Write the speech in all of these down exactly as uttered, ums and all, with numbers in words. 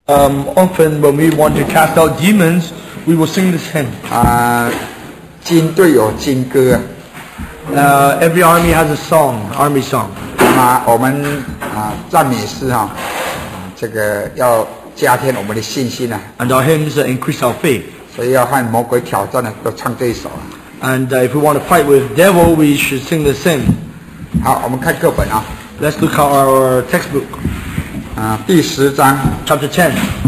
Um, often when we want to cast out demons, we will sing this hymn. 啊，军队有军歌啊。 Uh, every army has a song, army song. 那么我们啊赞美诗哈、啊，这个要加添我们的信心啊。 And our hymns uh, increase our faith. 所以要和魔鬼挑战的都唱这一首啊。 And uh, if we want to fight with devil, we should sing this hymn. 好，我们看课本啊。 Let's look at our textbook. 啊，第十章 Chapter ten.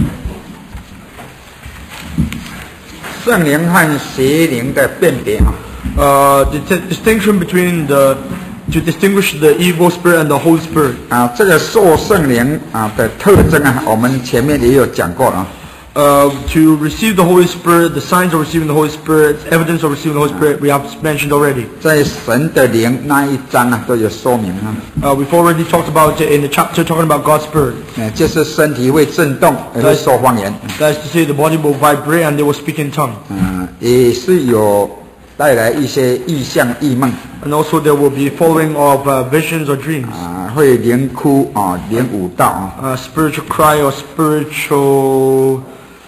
圣灵和邪灵的辨别啊。 Uh, the t- distinction between the to distinguish the evil spirit and the Holy Spirit. 啊，这个受圣灵啊的特征啊，我们前面也有讲过啊。 Uh, to receive the Holy Spirit, the signs of receiving the Holy Spirit, evidence of receiving the Holy Spirit, we have mentioned already. 在神的灵那一章啊，都有说明啊。 Uh, we've already talked about it in the chapter talking about God's Spirit. 呃，就是身体会震动，也会说方言。 That is to say, the body will vibrate and they will speak in tongue. 嗯，也是有带来一些异象异梦。 And also there will be following of uh, visions or dreams. 啊，会连哭啊，连舞蹈啊。 Uh, spiritual cry or spiritual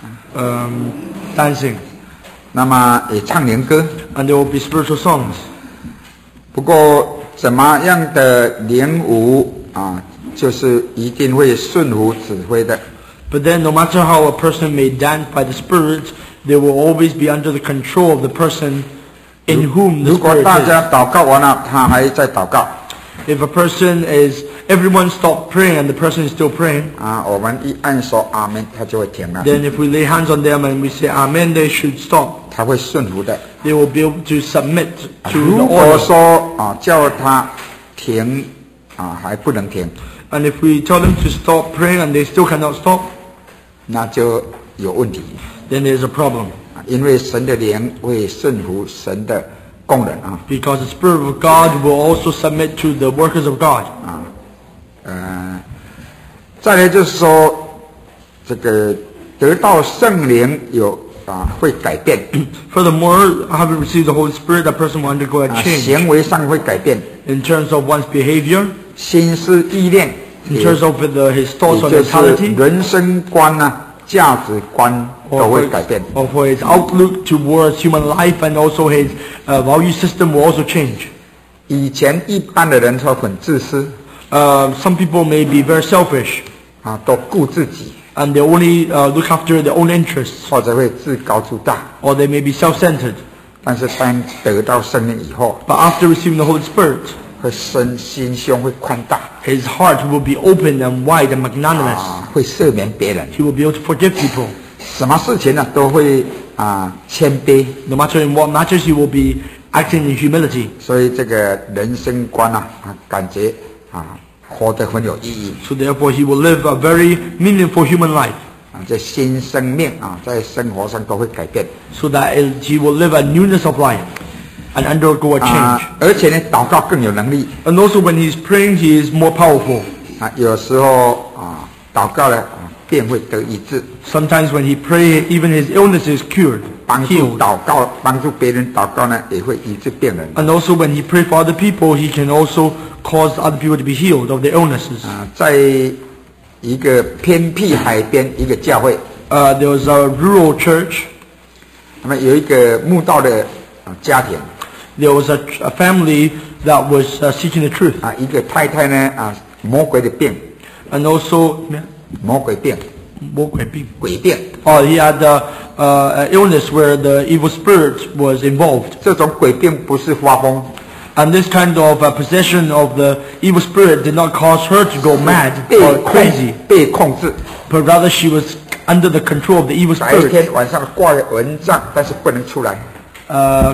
um, dancing. 那么也唱灵歌。 And there will be spiritual songs. 不过怎么样的灵舞啊，就是一定会顺服指挥的。 But then no matter how a person may dance by the Spirit, they will always be under the control of the person in whom the 如果 Spirit 大 is. 家祷告完了，他还在祷告 If a person is, everyone stopped praying and the person is still praying, 啊，我们一按说阿门，他就会停了， then if we lay hands on them and we say Amen, they should stop. 他会顺服的。 They will be able to submit to the 如果 order. 说啊叫他停啊还不能停， And if we tell them to stop praying and they still cannot stop, 那就有问题 then there's a problem. 啊，因为神的灵会顺服神的工人啊 Because the Spirit of God will also submit to the workers of God. 啊，呃，再来就是说这个得到圣灵有啊会改变 Furthermore, having received the Holy Spirit, that person will undergo a 啊， change 行为上会改变， in terms of one's behavior, 心思意念， in 也 terms of the, his thoughts or 也就是 mentality, 人生观啊、价值观都 or 会 for, 改变。 or for his outlook towards human life, and also his uh, value system will also change. 以前一般的人都很自私 Uh, some people may be very selfish, 啊，都顾自己， and they only uh, look after their own interests, 或者会自高自大。 or they may be self-centered. 但是当得到圣灵以后， But after receiving the Holy Spirit, 会身心胸会宽大 his heart will be open and wide and magnanimous. 啊，会赦免别人， He will be able to forgive people. 什么事情呢都会啊谦卑。 No matter in what matters, he will be acting in humility. 所以这个人生观啊啊，感觉啊活得很有意义 So therefore, he will live a very meaningful human life. 啊，这新生命啊，在生活上都会改变 So that he will live a newness of life and undergo a 啊 change. 而且呢，祷告更有能力 And also when he's praying, he is more powerful. 啊。有时候啊，祷告了啊，便会得医治。 Sometimes when he prays, even his illness is cured, 帮助 healed. 祷告，帮助别人祷告呢，也会医治病人 And also when he prays for other people, he can also cause other people to be healed of their illnesses. 啊。在一个偏僻海边一个教会， Uh, there was a rural church. 那么有一个慕道的啊家庭 There was a, a family that was uh, seeking the truth. 啊，一个太太呢啊，魔鬼的病， And also, 魔鬼病，鬼病， oh, he had uh, uh, an illness where the evil spirit was involved. 这种鬼病不是发疯， And this kind of uh, possession of the evil spirit did not cause her to go mad 被 or 控 crazy, 被控制。 but rather she was under the control of the evil 白 spirit. 天晚上挂了蚊帐，但是不能出来。 Uh,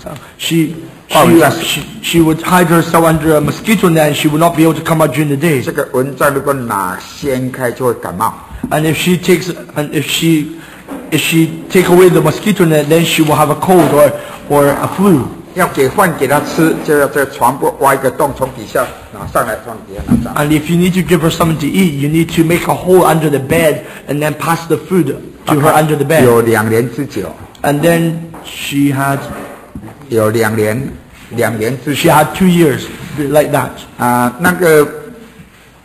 she, Oh, she, yes. she, she would hide herself under a mosquito net and she would not be able to come out during the day. 这个蚊帐如果哪掀开就会感冒。 And if she takes, and if she, if she take away the mosquito net, then she will have a cold or, or a flu. 要给饭给他吃，就要在床铺挖一个洞，从底下拿上来，从底下拿上来。 And if you need to give her something to eat, you need to make a hole under the bed and then pass the food to her under the bed. 有两年之久， And then she had, 有两年，两年之 she 久 had two years like that. 啊、那个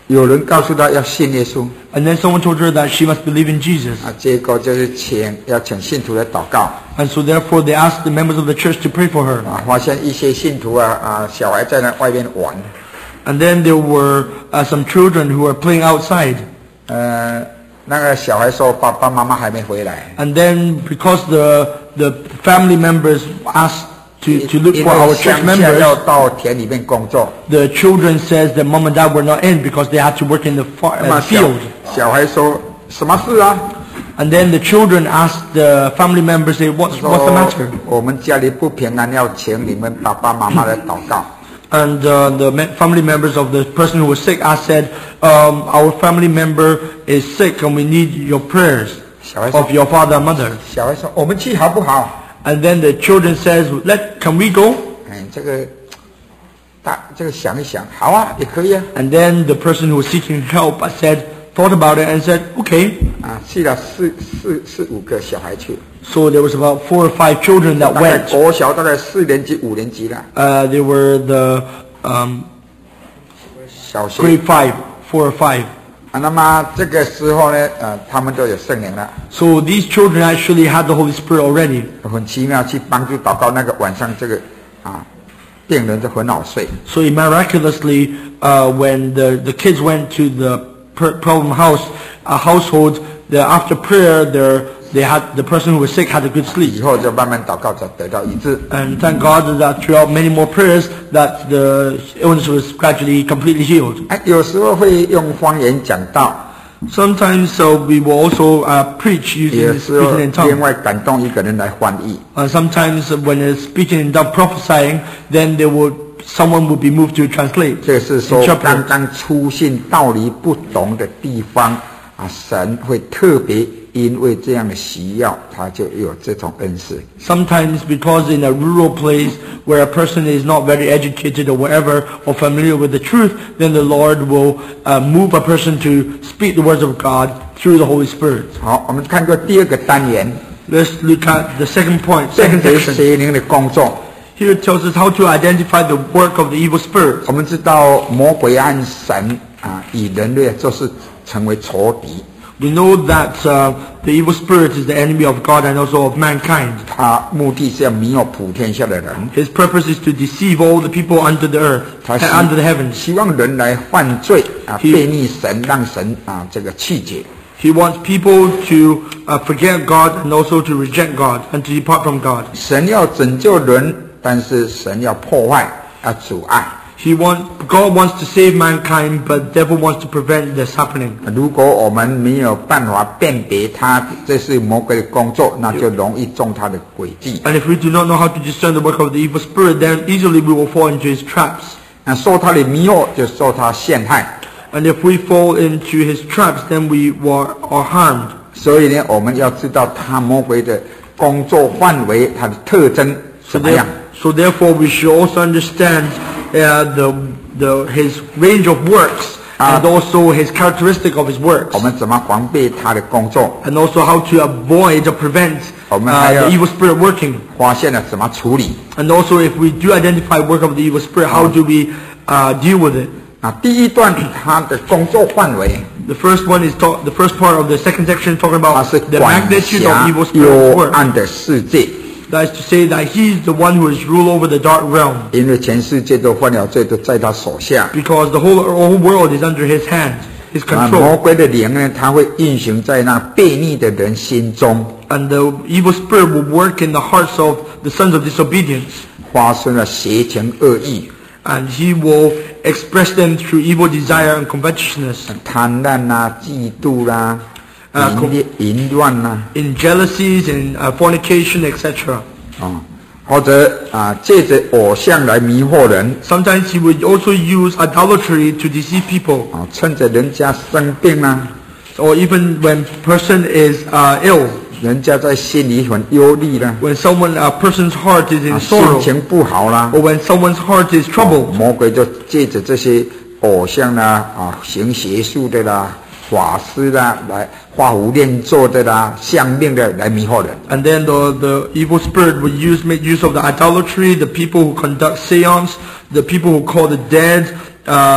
有人告诉他要信耶稣 And then someone told her that she must believe in Jesus. 啊，结果就是请要请信徒来祷告 And so therefore they asked the members of the church to pray for her. 啊，发现一些信徒啊啊小孩在那外面玩， And then there were uh, some children who were playing outside. 呃，那个小孩说爸爸妈妈还没回来， And then because the the family members asked to, to look 因 for 为 our church 乡下要 members, 到田里面工作， the children says that mom and dad were not in because they had to work in the far, 那么 uh, 小 field. 小孩说什么事啊？ And then the children asked the family members, say, what's, what's the 说 matter? 我们家里不平安，要请你们爸爸妈妈来祷告。 And uh, the me- family members of the person who was sick asked, said, um, our family member is sick and we need your prayers 小孩说 of your father and mother. 小孩说我们去好不好？ And then the children says, let, can we go? 哎，这个大这个想一想，好啊，也可以啊。 And then the person who was seeking help, I said, thought about it and said, okay. 啊，去了四四四五个小孩去， So there was about four or five children that 大概 went. 国小大概四年级五年级了， Uh, they were the um, 小学 grade five, four or five. 啊。那么这个时候呢，呃，他们都有圣灵了， So these children actually had the Holy Spirit already. 很奇妙去帮助祷告。那个晚上这个啊，病人就很好睡。 So miraculously, uh, when the, the kids went to the per- problem house, uh, household, the, after prayer, their, they had, the person who was sick had a good 以 sleep. 后就慢慢祷告，就得到医治。 And thank God that throughout many more prayers, that the illness was gradually completely healed. 哎，有时候会用方言讲道， Sometimes uh, we will also uh, preach 有 using 时候 speaking in 另 tongues. 外感动一个人来翻译。 Uh, sometimes when it's speaking in tongues, prophesying, then they would, someone would be moved to translate, 这是说 interpret. 刚刚出现道理不同的地方啊，神会特别因为这样的需要，他就有这种恩赐。 Sometimes because in a rural place where a person is not very educated or whatever or familiar with the truth, then the Lord will uh, move a person to speak the words of God through the Holy Spirit. 好，我们看过第二个单元， Let's look at the second point, 正 second 直 section. 邪灵的工作。 Here it tells us how to identify the work of the evil spirit. 我们知道魔鬼和神啊，与人类就是成为仇敌， We know that uh, the evil spirit is the enemy of God and also of mankind. 他目的是要迷惑普天下的人， His purpose is to deceive all the people under the earth, 他 and under the heavens. 希望人来犯罪啊， He- 背逆神，让神啊这个气绝。 He wants people to uh, forget God and also to reject God and to depart from God. 神要拯救人，但是神要破坏，要阻碍。 He wants, God wants to save mankind, but the devil wants to prevent this happening. 如果我们没有办法辨别他这是魔鬼的工作，那就容易中他的诡计。 And if we do not know how to discern the work of the evil spirit, then easily we will fall into his traps. 那受他的迷惑，就受他陷害。 And if we fall into his traps, then we were, are harmed. 所以呢，我们要知道他魔鬼的工作范围，他的特征 So, 怎么样 there,。so therefore we should also understand uh, the, the, his range of works Ah. and also his characteristic of his works. 我们怎么防备他的工作？ And also how to avoid or prevent 我们 uh, 还要 the evil spirit working. 发现了怎么处理？ And also if we do identify work of the evil spirit, how do we uh, deal with it? 啊，第一段他的工作范围， The first one is talk, the first part of the second section is talking 他 about 是 the 管 magnitude 辖 of evil 幽 spirit's work. 暗的世界， That is to say that he's the one who is rule over the dark realm, 因为全世界都犯了罪，都在他手下。 because the whole, whole world is under his hand, his 啊，魔 control. 鬼的灵呢，它会运行在那悖逆的人心中， And the evil spirit will work in the hearts of the sons of disobedience, 发生了邪情恶意、 and he will express them through evil desire and covetousness, 贪婪啦、嫉妒啦、 啊淫恋淫乱啦， in jealousies, in uh, fornication, et cetera. 啊，或者啊，借着偶像来迷惑人， Sometimes he would also use idolatry to deceive people, 啊，趁着人家生病啦， or even when person is uh, ill, 人家在心里很忧虑啦， when someone, a person's heart is 啊， in 心 sorrow, 情不好啦， or when someone's heart is troubled. 魔鬼就借着这些偶像啦，啊，行邪术的啦，法师啦，来画符念咒的啦，相命的来迷惑人。 And then the, the evil spirit would use, make use of the idolatry, the people who conduct seance, the people who call the dead, um,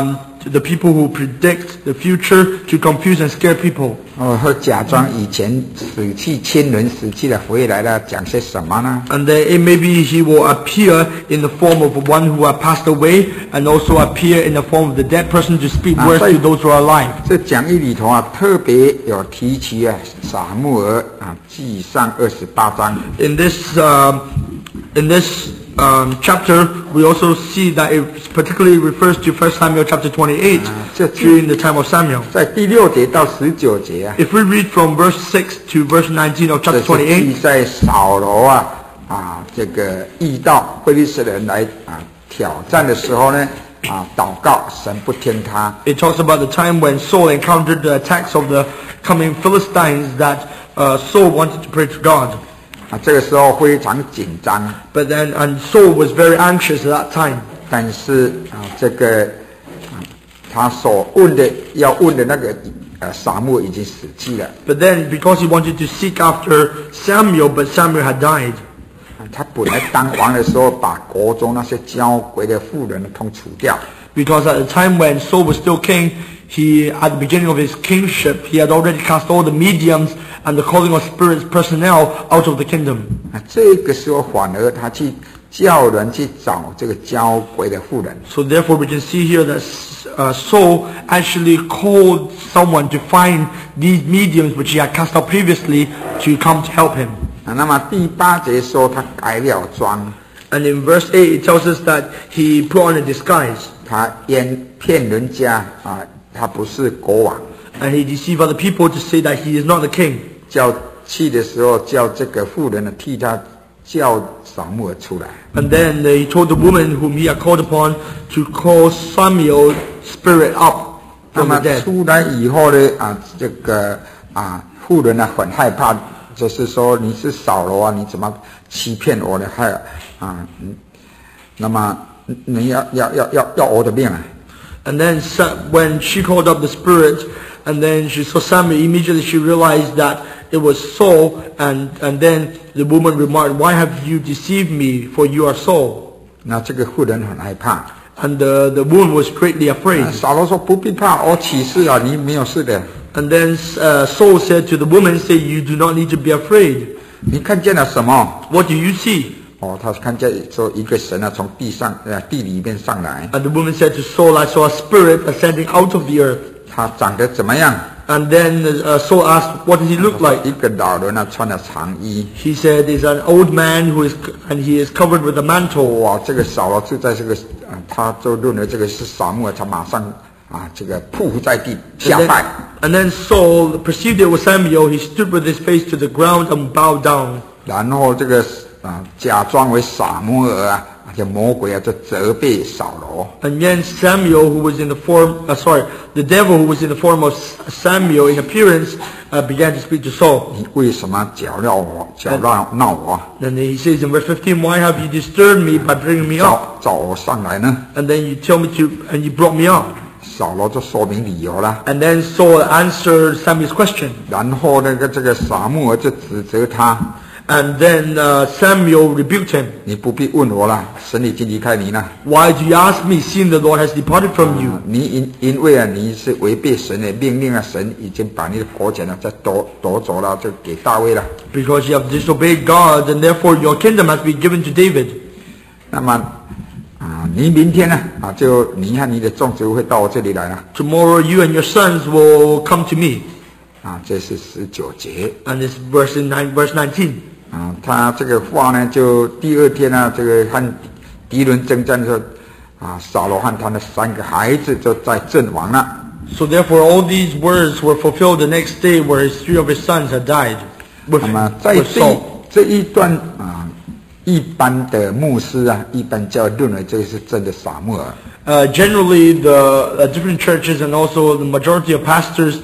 to the people who predict the future to confuse and scare people. 哦，会假装以前死去亲人死去了回来了，讲些什么呢？ And then it maybe he will appear in the form of one who have passed away, and also appear in the form of the dead person to speak words to those who are alive. 这讲义里头啊，特别有提起啊，撒母耳啊记上二十八章。 In this um, in this um, chapter, we also see that it particularly refers to First Samuel chapter twenty-eight, during the time of Samuel. 在第六节到十九节啊， If we read from verse six to verse nineteen of 这 chapter 是记 twenty-eight, 在扫罗啊啊这个遇到非利士人来啊挑战的时候呢啊祷告，神不听他。 it talks about the time when Saul encountered the attacks of the coming Philistines, that uh, Saul wanted to pray to God. 啊，这个时候非常紧张， But then, and Saul was very anxious at that time. 但是啊，这个啊，他所问的要问的那个呃撒母耳已经死去了， But then, because he wanted to seek after Samuel, but Samuel had died. 啊他本来当王的时候，把国中那些交鬼的妇人通除掉， Because at the time when Saul was still king, he, at the beginning of his kingship, he had already cast all the mediums and the calling of spirits personnel out of the kingdom. 啊，这个时候反而他去叫人去找这个交鬼的妇人， So therefore, we can see here that uh, Saul actually called someone to find these mediums which he had cast out previously to come to help him. 啊，那么第八节说他改了装， And in verse eight, it tells us that he put on a disguise, 他骗骗人家啊，他不是国王， and he deceived other people to say that he is not the king. 叫去的时候叫这个妇人呢替他叫撒母耳出来。 And then he told the woman whom he had called upon to call Samuel's spirit up 那 from 么 the dead. 出来以后呢，啊，这个啊妇人呢很害怕，就是说你是扫罗啊，你怎么欺骗我呢？害啊，嗯，那么你要要要要要我的命啊！ And then Sa- when she called up the spirit, and then she saw Samuel, immediately she realized that it was Saul, and, and then the woman remarked, "Why have you deceived me? For you are Saul." 那这个妇人很害怕。 And the, the woman was greatly afraid. 扫罗说不必怕，我起誓了，你没有事的。 And then uh, Saul said to the woman, "Say, you do not need to be afraid. 你看见了什么？ What do you see?" 哦，他看见说一个神啊从地上呃地里面上来， And the woman said to Saul, "I saw a spirit ascending out of the earth." 他长得怎么样？ And then uh, Saul asked, "What does he look like?" 一个老人啊，穿了长衣。 He said, "He's an old man who is, and he is covered with a mantle." 哇，这个扫罗就在这个啊，他就认为这个是撒母耳，他马上啊，这个匍匐在地 And 下 then, 拜。 and then Saul perceived it was Samuel. He stood with his face to the ground and bowed down. 然后这个啊，假装为撒母耳啊，这魔鬼啊，就责备扫罗。 And then Samuel, who was in the form, uh, sorry, the devil who was in the form of Samuel in appearance, uh, began to speak to Saul. 你为什么搅扰我，搅扰闹我， And then he says in verse fifteen, "Why have you disturbed me by bringing me up? 找找我上来呢？ And then you tell me to, and you brought me up." 扫罗就说明理由了。 And then Saul answered Samuel's question. 然后那个这个撒母耳就指责他， And then uh, Samuel rebuked him. 你不必问我了，神已经离开你了。 "Why do you ask me, seeing the Lord has departed from you?" 你因因为啊，你是违背神的命令啊，神已经把你的国权啊，再夺夺走了，就给大卫了。 Because you have disobeyed God, and therefore your kingdom has been given to David. 那么啊，你明天呢啊，就你和你的众族会到我这里来了 Tomorrow you and your sons will come to me. 啊，这是十九节 And this verse in nine, verse nineteen. 啊。他这个话呢，就第二天呢，这个和敌人征战的时候啊，扫罗和他的三个孩子就在阵亡了。 So therefore all these words were fulfilled the next day, where his three of his sons had died with, 那么在 with 这 Saul. 这一段啊，一般的牧师啊，一般教认为这个是真的撒母耳。 Uh, generally, the uh, different churches and also the majority of pastors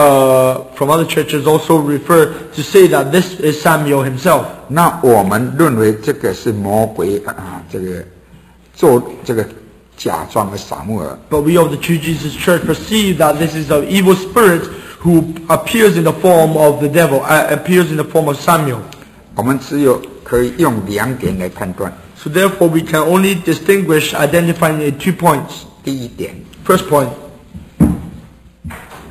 uh, from other churches also refer to say that this is Samuel himself. 那我们认为这个是魔鬼啊，这个做这个假装的撒母耳。 But we of the True Jesus Church perceive that this is an evil spirit who appears in the form of the devil, uh, appears in the form of Samuel. 我们只有可以用两点来判断。 So therefore we can only distinguish, identifying in two points. 第一点， First point,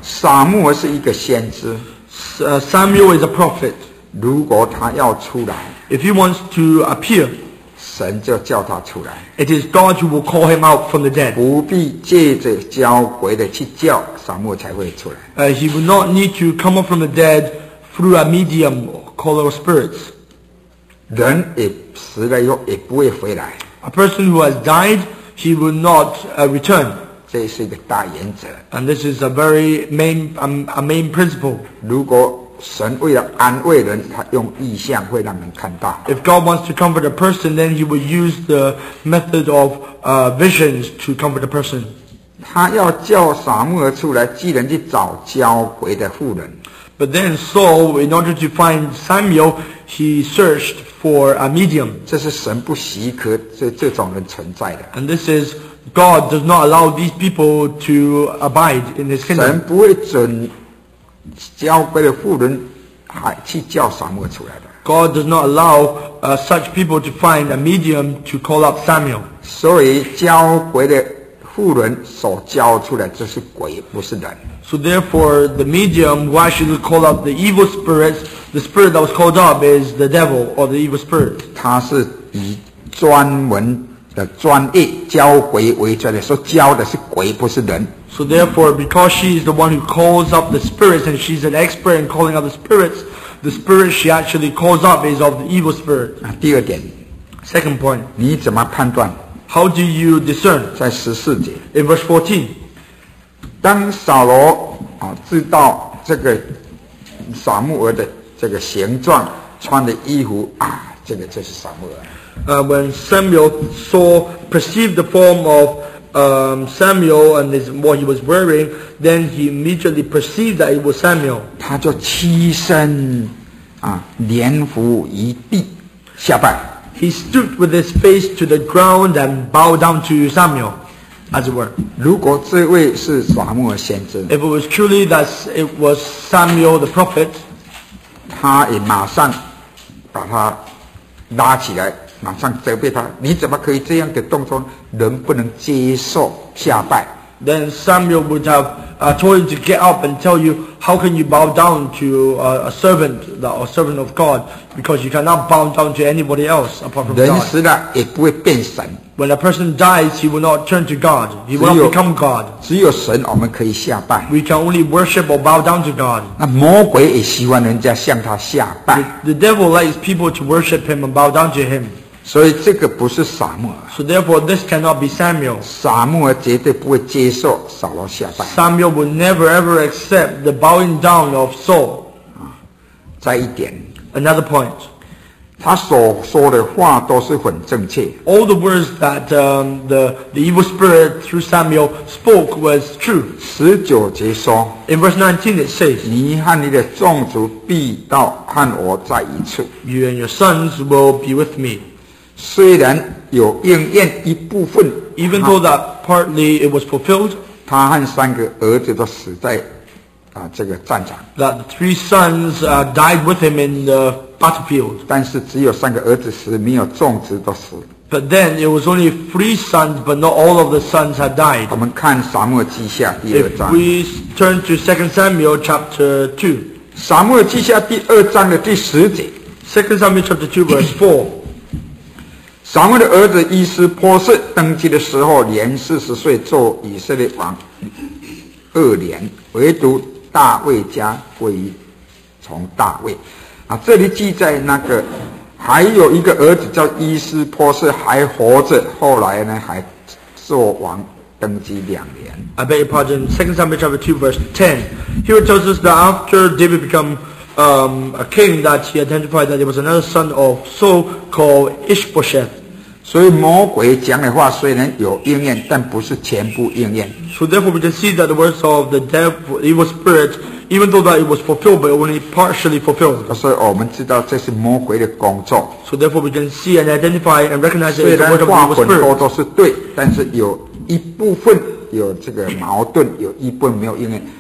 撒母耳是一个先知， Uh, Samuel is a prophet. 如果他要出来， If he wants to appear, 神就叫他出来， it is God who will call him out from the dead. 不必借着交鬼的去叫，撒母耳才会出来。 Uh, he will not need to come up from the dead through a medium called our spirits. 人也死了以后也不会回来， A person who has died, he will not uh, return. 这是一个大原则。 And this is a very main, um, a main principle. 如果神为了安慰人，他用意象会让人看到。 If God wants to comfort a person, then he will use the method of uh, visions to comfort a person. 他要叫撒母耳出来，既然去找交鬼的妇人， But then Saul, in order to find Samuel, he searched for a medium. 这是神不许可这这种人存在的。 And this is, God does not allow these people to abide in his 神 kingdom. 不会准交鬼的妇人还去叫撒母耳出来的。 God does not allow uh, such people to find a medium to call up Samuel. 所以交鬼的妇人所交出来，这是鬼，不是人。 So therefore, the medium who actually called up the evil spirits, the spirit that was called up is the devil or the evil spirit. 他是以专门的专业交鬼为专业，说交的是鬼，不是人。 So therefore, because she is the one who calls up the spirits and she's an expert in calling up the spirits, the spirit she actually calls up is of the evil spirit. 啊，第二点， Second point, 你怎么判断？ how do you discern? 在十四节， In verse fourteen, 当扫罗啊知道这个撒母耳的这个形状，穿的衣服啊，这个就是撒母耳。 uh, when Samuel saw, perceived the form of um, Samuel and his, what he was wearing, then he immediately perceived that it was Samuel. 他就屈身啊，连伏于地下拜。 He stooped with his face to the ground and bowed down to Samuel, as it were. 如果这位是撒母耳先知， If it was truly that it was Samuel the prophet, 他也马上把他拉起来，马上责备他：你怎么可以这样的动作？人不能接受下拜。 then Samuel would have uh, told him to get up and tell you, how can you bow down to uh, a servant, the, a servant of God, because you cannot bow down to anybody else apart from 人 God. 死了也不会变神， When a person dies, he will not turn to God. He will 只 not 有 become God. 只有神我们可以下拜。 We can only worship or bow down to God. 那魔鬼也喜欢人家向他下拜， The devil likes people to worship him and bow down to him. 所以这个不是撒母耳。 So therefore, this cannot be Samuel. 撒母耳绝对不会接受扫罗下拜。 Samuel would never ever accept the bowing down of Saul. 再一点， Another point. 他所说的话都是很正确。 All the words that um, the, the evil spirit through Samuel spoke was true. 十九节说： In verse nineteen it says, 你和你的众族必到和我在一处。 You and your sons will be with me. 虽然有应验一部分， Even though that partly it was fulfilled, 他和三个儿子都死在啊这个战场， that the three sons uh, died with him in the battlefield. 但是只有三个儿子死，没有众子都死。 But then it was only three sons, but not all of the sons had died. 我们看撒母耳记下第二 If 章， we turn to Second Samuel chapter two, 撒母耳记下第二章的第十节， Second Samuel chapter two verse four. 撒母耳的儿子伊斯波士登基的时候，年四十岁，做以色列王二年，唯独大卫家归于从大卫。啊，这里记载那个还有一个儿子叫伊斯波士还活着，后来呢还做王登基两年。 I beg your pardon, Second Samuel chapter two verse ten. Here it tells us that after David became um, a king, that he identified that there was another son of Saul called Ishbosheth. 所以魔鬼讲的话虽然有应验，但不是全部应验。 So therefore we can see that the words of the devil, evil spirit, even though that it was fulfilled, but only partially fulfilled. 所以我们知道这是魔鬼的工作。 So therefore we can see and identify and recognize it 虽 as the 然 word of 话 the evil 很多 spirit. 都是对，但是有一部分有这个矛盾，有一部分没有应验。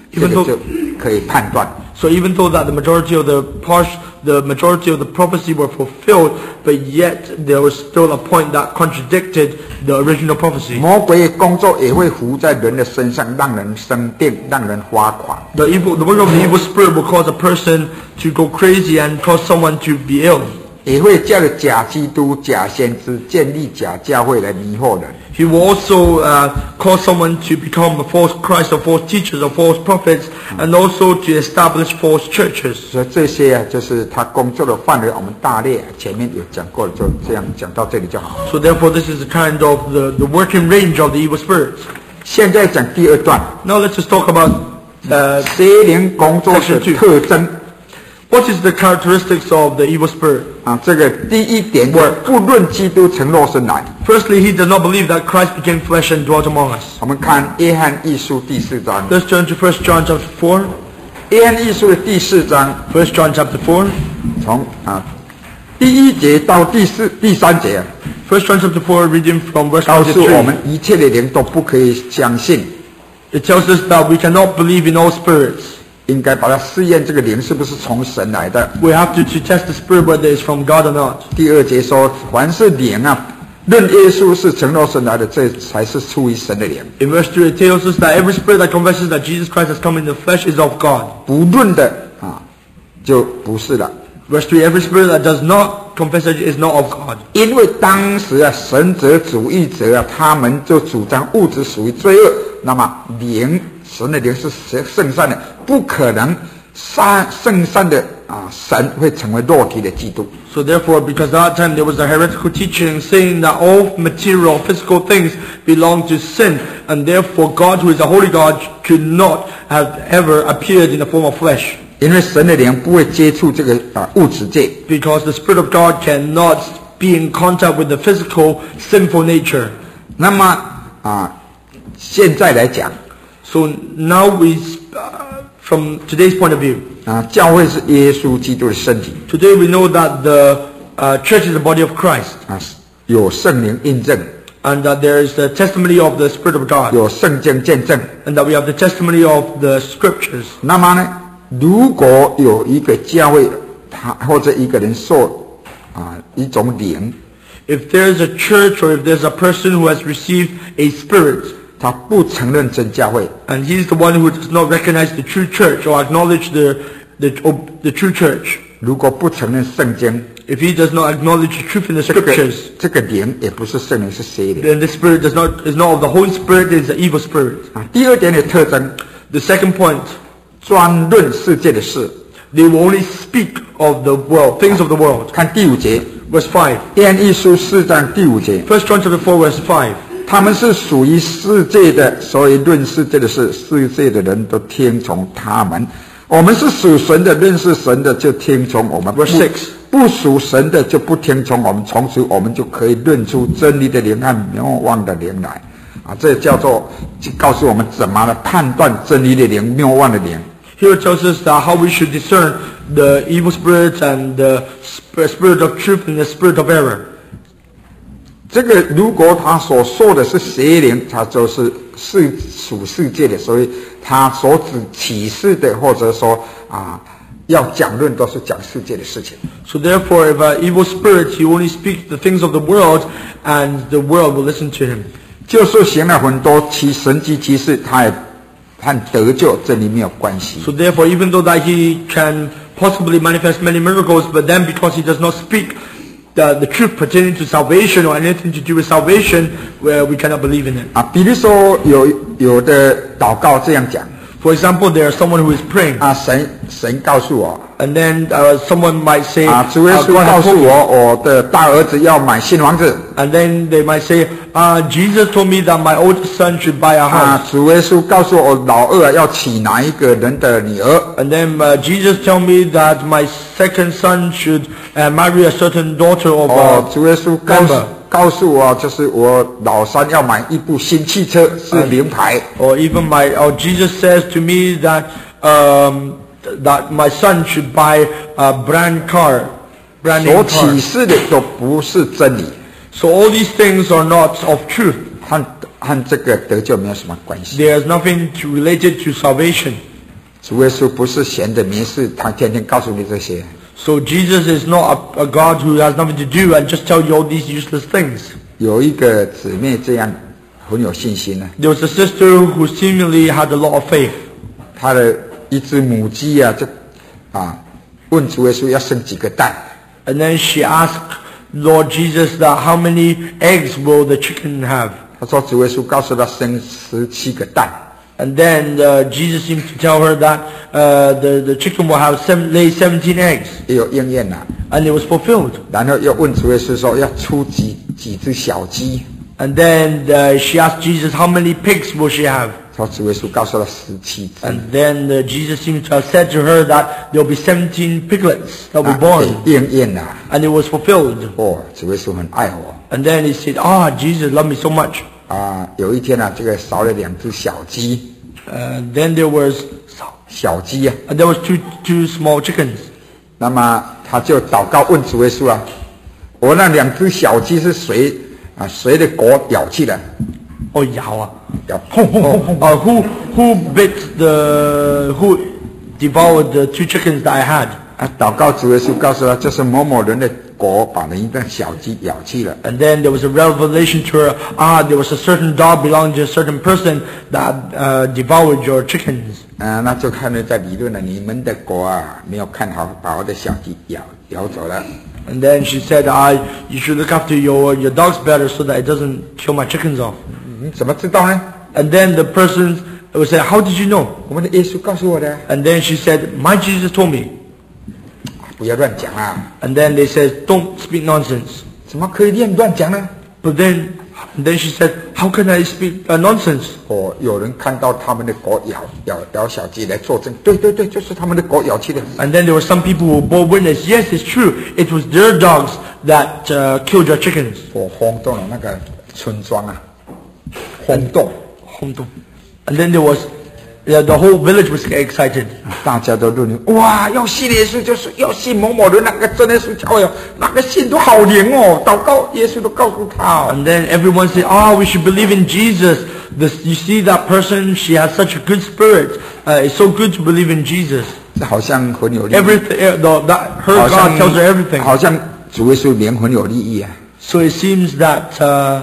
这个就可以判断。 So even though that the majority of the part, the majority of the prophecy were fulfilled, but yet there was still a point that contradicted the original prophecy. 魔鬼的工作也会附在人的身上，让人生病，让人发狂。 The evil, the work of the evil spirit will cause a person to go crazy and cause someone to be ill. 也会叫假基督、假先知建立假教会来迷惑人。 He will also uh, cause someone to become a false Christ or false teachers or false prophets, and also to establish false churches. 所以这些啊，就是他工作的范围，我们大略前面有讲过，就这样讲到这里就好。 So therefore, this is the kind of the, the working range of the evil spirits. 现在讲第二段。 Now let's just talk about uh, 邪灵工作的特征。 What is the characteristics of the evil spirit? 啊，这个第一点，不论基督曾肉身来。 Firstly, he does not believe that Christ became flesh and dwelt among us. 我们看约翰一书第四章。 Let's turn to First John chapter four. 约翰一书的第四章。 First John chapter four. 从啊第一节到第四第三节。 First John chapter four, reading from verse twenty-three. 告诉我们一切的灵都不可以相信。 It tells us that we cannot believe in all spirits. 应该把它试验这个灵是不是从神来的。 We have to, to test the spirit whether it's from God or not. 第二节说，凡是灵啊，认耶稣是从肉身来的，这才是出于神的灵。 In verse three, it tells us that every spirit that confesses that Jesus Christ has come in the flesh is of God. 不论的啊，就不是了。 Verse three, every spirit that does not confess that is not of God. 因为当时啊，神者主义者啊，他们就主张物质属于罪恶，那么灵。神的灵是圣善的，不可能善圣善的啊神会成为肉体的基督。 So therefore, because at that time there was a heretical teaching saying that all material, physical things belong to sin, and therefore God, who is a holy God, could not have ever appeared in the form of flesh. 因为神的灵不会接触这个啊物质界。 Because the Spirit of God cannot be in contact with the physical, sinful nature. 那么啊，现在来讲。 So now we, uh, from today's point of view, 啊，教会是耶稣基督的身体。 Today we know that the uh, church is the body of Christ. 啊，有圣灵印证。 And that there is the testimony of the Spirit of God. 有圣经见证。 And that we have the testimony of the Scriptures. 那么呢，如果有一个教会，他或者一个人受啊一种灵 ，if there is a church or if there's a person who has received a spirit. 他不承认真教会 and he's the one who does not recognize the true church or acknowledge the the the true church. 如果不承认圣经 if he does not acknowledge the truth in the scriptures, 这个灵也不是圣灵，是邪灵。 then the spirit does not is not of the Holy Spirit, it is the evil spirit. 第二点的特征 the second point, 专论世界的事 they will only speak of the world, things of the world. 看第五节 verse five. 约翰一书四章第五节 First John chapter four verse five. 他们是属于世界的，所以论世界的事，世界的人都听从他们。我们是属神的，认识神的就听从我们。 Verse six. 不属神的就不听从我们，从此我们就可以认出真理的灵和谬妄的灵来。啊，这叫做告诉我们怎么来判断真理的灵、谬妄的灵。 Here it tells us that how we should discern the evil spirits and the spirit of truth and the spirit of error. 这个如果他所说的是邪灵，他就是是属世界的，所以他所指启示的，或者说啊要讲论都是讲世界的事情。 So therefore, if an evil spirit, he only speaks the things of the world, and the world will listen to him. 就是行了很多其神迹奇事，他也和得救真理没有关系。 So therefore, even though that he can possibly manifest many miracles, but then because he does not speak The, the truth pertaining to salvation or anything to do with salvation, where we cannot believe in it. 啊，比如说有有的祷告这样讲。 For example, there is someone who is praying. 啊，神神告诉我。 And then uh, someone might say, 啊，主耶稣告诉我，我的大儿子要买新房子。 And then they might say, uh, Jesus told me that my oldest son should buy a house. 啊，主耶稣告诉我，老二要娶哪一个人的女儿。 And then uh, Jesus told me that my second son should uh, marry a certain daughter of a 哦，主耶稣告诉 member. 告诉我，就是我老三要买一部新汽车，是名牌。 Or even my, or Jesus says to me that um, that my son should buy a brand car, brand 所 new 启 car. 示的都不是真理， So all these things are not of truth. 和和这个得救没有什么关系。 There is nothing to relate it to salvation. 主耶稣不是闲的没事，他天天告诉你这些。 So Jesus is not a, a God who has nothing to do and just tell you all these useless things. 有一个姊妹这样很有信心呢。 There was a sister who seemingly had a lot of faith. 她的一只母鸡啊，就啊问主耶稣要生几个蛋。 And then she asked Lord Jesus that how many eggs will the chicken have? 她说主耶稣告诉她生十七个蛋。 And then uh, Jesus seemed to tell her that uh, the, the chicken will have seven, lay seventeen eggs. 也有应验了。 And it was fulfilled. 然后又问主耶稣说要出几几只小鸡。 And then uh, she asked Jesus how many pigs will she have? 说主耶稣告诉她十七只。 And then uh, Jesus seemed to have said to her that there will be seventeen piglets that will be born. 应验了。 And it was fulfilled. 哦，主耶稣很爱我。 And then he said, ah, Jesus loved me so much. 啊，有一天啊，这个少了两只小鸡。 Uh, then there was 小鸡啊。 uh, there was two two small chickens. 那么他就祷告问主耶稣啊，我那两只小鸡是谁啊？谁的狗咬去的？ 哦，咬啊！ 咬。 Uh, who who bit the who devoured the two chickens that I had? 啊，祷告主耶稣告诉他，这是某某人的狗把人一个小鸡咬去了。 And then there was a revelation to her. Ah, there was a certain dog belonging to a certain person that uh, devoured your chickens. 啊，那就看到在理论了，你们的狗啊，没有看好，把我的小鸡咬咬走了。 And then she said, "Ah, you should look after your your dogs better so that it doesn't kill my chickens off." 你怎么知道呢？ And then the person would say, "How did you know?" 我们的耶稣告诉我的。 And then she said, "My Jesus told me." 不要乱讲啊！ And then they said, "Don't speak nonsense." 怎么可以乱乱讲呢？ But then, and then she said, "How can I speak uh, nonsense?" 哦，有人看到他们的狗咬咬咬小鸡来作证，对对对，就是他们的狗咬去的。 And then there were some people who bore witness. Yes, it's true. It was their dogs that uh, killed your chickens. 我轰动了那个村庄啊，轰动。 And then there was, uh, the whole village was excited. 大家都论哇，要信耶稣就是要信某某人，那个真耶稣教呀，那个信都好灵哦，祷告耶稣都告诉他哦。 And then everyone said, "Oh, we should believe in Jesus. This, you see that person? She has such a good spirit. Uh, it's so good to believe in Jesus." 这好像很有利益。 Everything, uh, the, that her God tells her everything. 好像主耶稣灵很有利益啊。 So it seems that uh,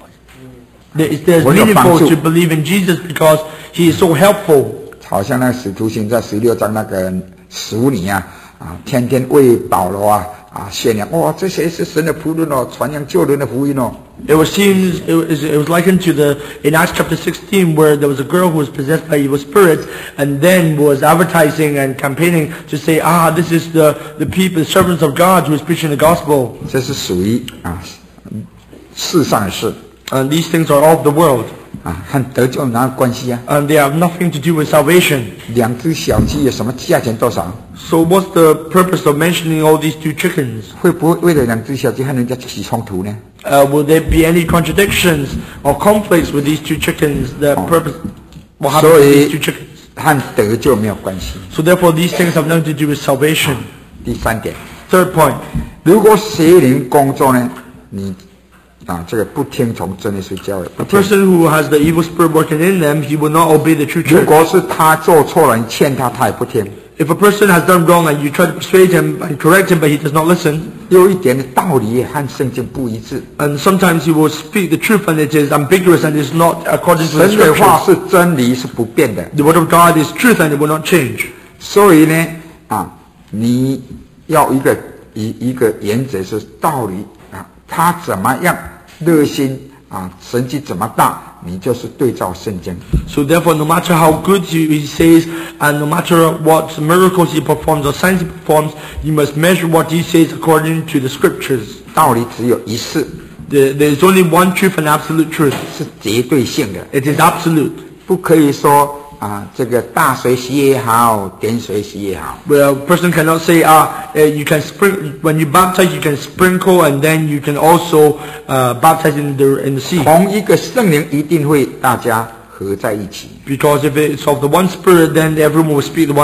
it's meaningful to believe in Jesus because He is so helpful. 好像那使徒行在十六章那个俗女啊，啊，天天为保罗啊啊宣扬，哇，这些是神的仆人哦，传扬救人的福音哦。 It was seems it was, it was likened to the in Acts chapter sixteen where there was a girl who was possessed by evil spirits and then was advertising and campaigning to say, ah, this is the the people, the servants of God who is preaching the gospel. 这是属于啊世上的事。 And these things are of the world. 啊，和得救有哪有关系啊？ And they have nothing to do with salvation. 两只小鸡有什么价钱多少？ So what's the purpose of mentioning all these two chickens? 会不会为了两只小鸡和人家起冲突呢？ Uh, will there be any contradictions or conflicts with these two chickens? The purpose will happen with these two chickens. 和得救没有关系。 So therefore these things have nothing to do with salvation. 第三点， Third point. 如果邪灵工作呢，你啊这个不听从真耶稣教的，不 A 听。 person who has the evil spirit working in them, he will not obey the true 如 church. 果是他做错了，你劝他，他也不听。 If a person has done wrong and you try to persuade him and correct him, but he does not listen, 有一点的道理和圣经不一致。 and sometimes he will speak the truth and it is ambiguous and is not according to the 神的话 scriptures. 是真理，是不变的。 The word of God is truth and it will not change. 所以呢，啊，你要一个一一个原则是道理啊，他怎么样热心啊，神迹怎么大，你就是对照圣经。 So therefore, no matter how good he, he says, and no matter what miracles he performs or signs he performs, you must measure what he says according to the scriptures. 道理只有一次， There, there is only one truth and absolute truth. 是绝对性的， It is absolute. 不可以说啊，这个大水洗也好，点水洗也好。 Where a person cannot say, ah, uh, you can sprinkle, when you baptize, you can sprinkle, and then you can also uh, baptize in the in the sea. 同一个圣灵一定会大家合在一起。 Because if it's of the one spirit, then everyone will speak the one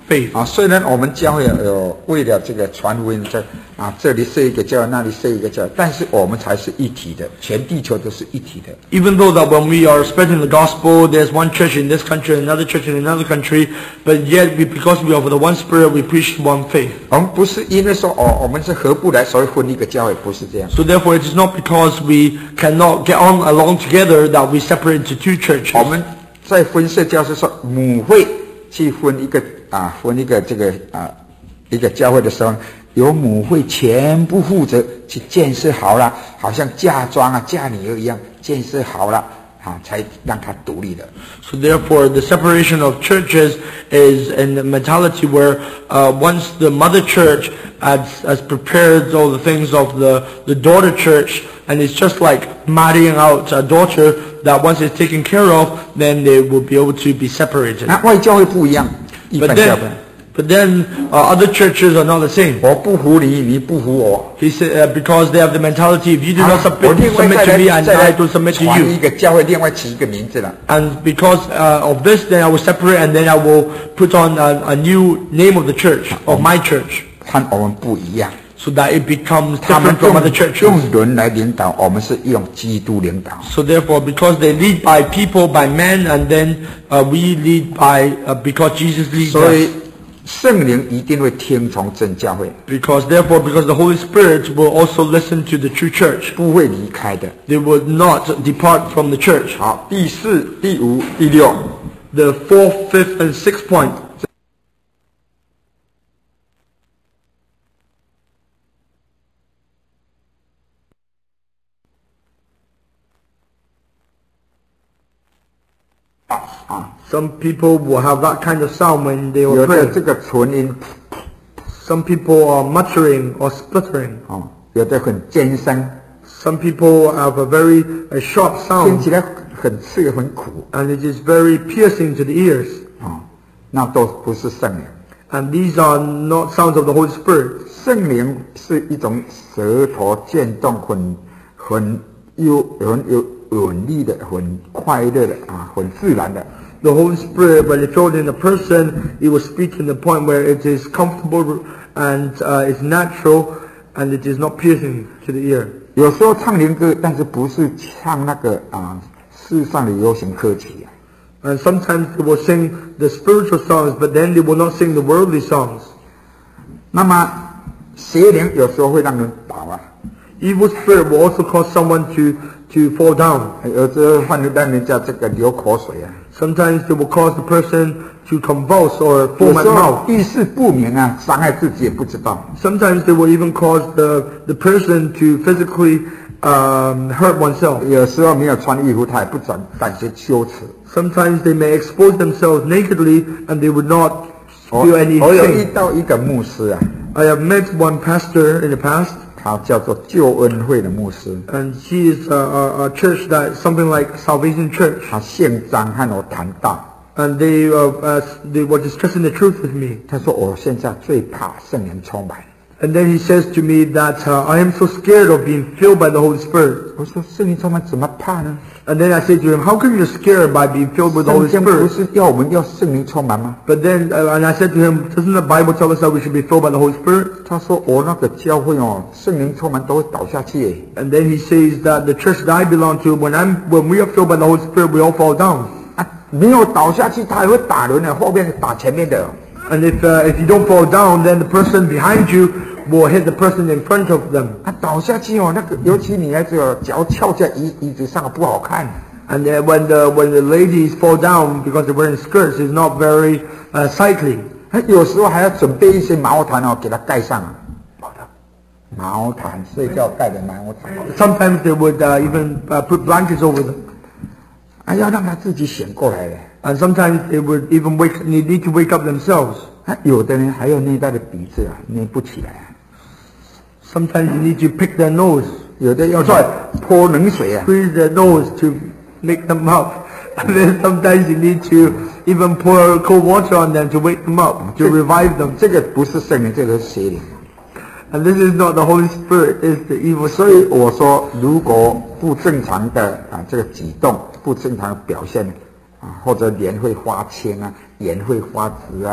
faith. 啊，虽然我们教会有为了这个传福音，在啊这里设一个教会，那里设一个教会，但是我们才是一体的，全地球都是一体的。 Even though that when we are spreading the gospel, there's one church in this country, another church in another country, but yet we, because we are of the one spirit, we preach one faith. 我们不是因为说哦，我们是合不来，所以分一个教会，不是这样。 So therefore, it is not because we cannot get on along together that we separate into two churches. 我们在分社教是说母会去分一个啊分一个这个啊一个教会的时候，由母会全部负责去建设好了，好像嫁妆啊嫁女儿一样建设好了啊，才让他独立的。 So therefore, the separation of churches is in the mentality where uh, once the mother church has, has prepared all the things of the, the daughter church, and it's just like marrying out a daughter that once it's taken care of, then they will be able to be separated. 那外教会不一样，一般 But 教会。 then, but then uh, other churches are not the same. 我不服你，你不服我。 He said, uh, because they have the mentality, if you do 好 not 我 submit, 另外 submit 再 to me 来 and 再 I 来 don't submit to 传一 you. 个教会，另外起一个名字了。 And because uh, of this, then I will separate and then I will put on a, a new name of the church, of my church, 和我们不一样， so that it becomes 他们 different from 用 other churches. 用人来领导，我们是用基督领导。 So therefore, because they lead by people, by men, and then uh, we lead by, uh, because Jesus leads 所以 us. 圣灵一定会听从真教会， Because therefore, because the Holy Spirit will also listen to the true church. 不会离开的。 They will not depart from the church. 好，第四、第五、第六， The fourth, fifth, and sixth point. 啊， Some people will have that kind of sound when they 有 are 的这 praying. 个唇音 Some people are muttering or spluttering. 哦，有的很尖声， Some people have a very a sharp 听起 sound, 来很刺很苦 and it is very piercing to the ears. 啊，那都不是圣灵。 And these are not sounds of the Holy Spirit. 圣灵是一种舌头渐动，很很有很有稳力的，很快乐的啊，很自然的。 The Holy Spirit, when it's filled in a person, it will speak in the point where it is comfortable and uh, it's natural, and it is not piercing to the ear. 有时候唱灵歌，但是不是唱那个啊世上的流行歌曲啊。 And sometimes they will sing the spiritual songs, but then they will not sing the worldly songs. 那么邪灵有时候会让人倒啊， Evil spirit will also cause someone to, to fall down. 有时候会让人家这个流口水啊。 Sometimes they will cause the person to convulse or 有 foam 时 at 候 mouth. 意识不明啊，伤害自己也不知道。 Sometimes they will even cause the, the person to physically um, hurt oneself. 有时候没有穿衣服，他也不敢感觉羞耻。 Sometimes they may expose themselves nakedly and they would not 我 feel any 我有遇 shame. 到一个牧师啊， I have met one pastor in the past, 他叫做救恩会的牧师， and he is a, a, a church that something like Salvation Church. 他姓张和我谈到， And they, uh, uh, they were discussing the truth with me. 他说我现在最怕圣灵充满。 And then he says to me that uh, I am so scared of being filled by the Holy Spirit. 我说圣灵充满怎么怕呢？ And then I say to him, how come you're scared by being filled with the 圣 Holy 经不 Spirit? 是要我们要圣灵充满吗？ But then, uh, and I said to him, doesn't the Bible tell us that we should be filled by the Holy Spirit? 他说我那个教会哦，圣灵充满都会倒下去耶。 And then he says that the church that I belong to, when I'm, when we are filled by the Holy Spirit, we all fall down. 啊，没有倒下去，他还会打人的，后面打前面的。 And if, uh, if you don't fall down, then the person behind you will hit the person in front of them. 啊，倒下去哦，那个尤其女孩子哦，脚翘在椅椅子上不好看。 And then when the, when the ladies fall down because they're wearing skirts, it's not very uh, sightly. 他有时候还要准备一些毛毯哦，给他盖上啊。毛毯，睡觉盖的毛毯。 Sometimes they would uh, even uh, put blankets over them. 啊，要让他自己醒过来的。 And sometimes they would even wake, they need to wake up themselves. 啊，有的人还要捏他的鼻子啊，捏不起来啊。 Sometimes you need to pick their nose, 有的要泼冷水啊。 squeeze their nose to make them up. And then sometimes you need to even pour cold water on them to wake them up, to revive them. 这个不是圣灵，这个是邪灵。 And this is not the Holy Spirit, it's the evil 所以 spirit. 我说，如果不正常的啊这个举动，不正常的表现啊，或者脸会发青啊，眼会发直啊，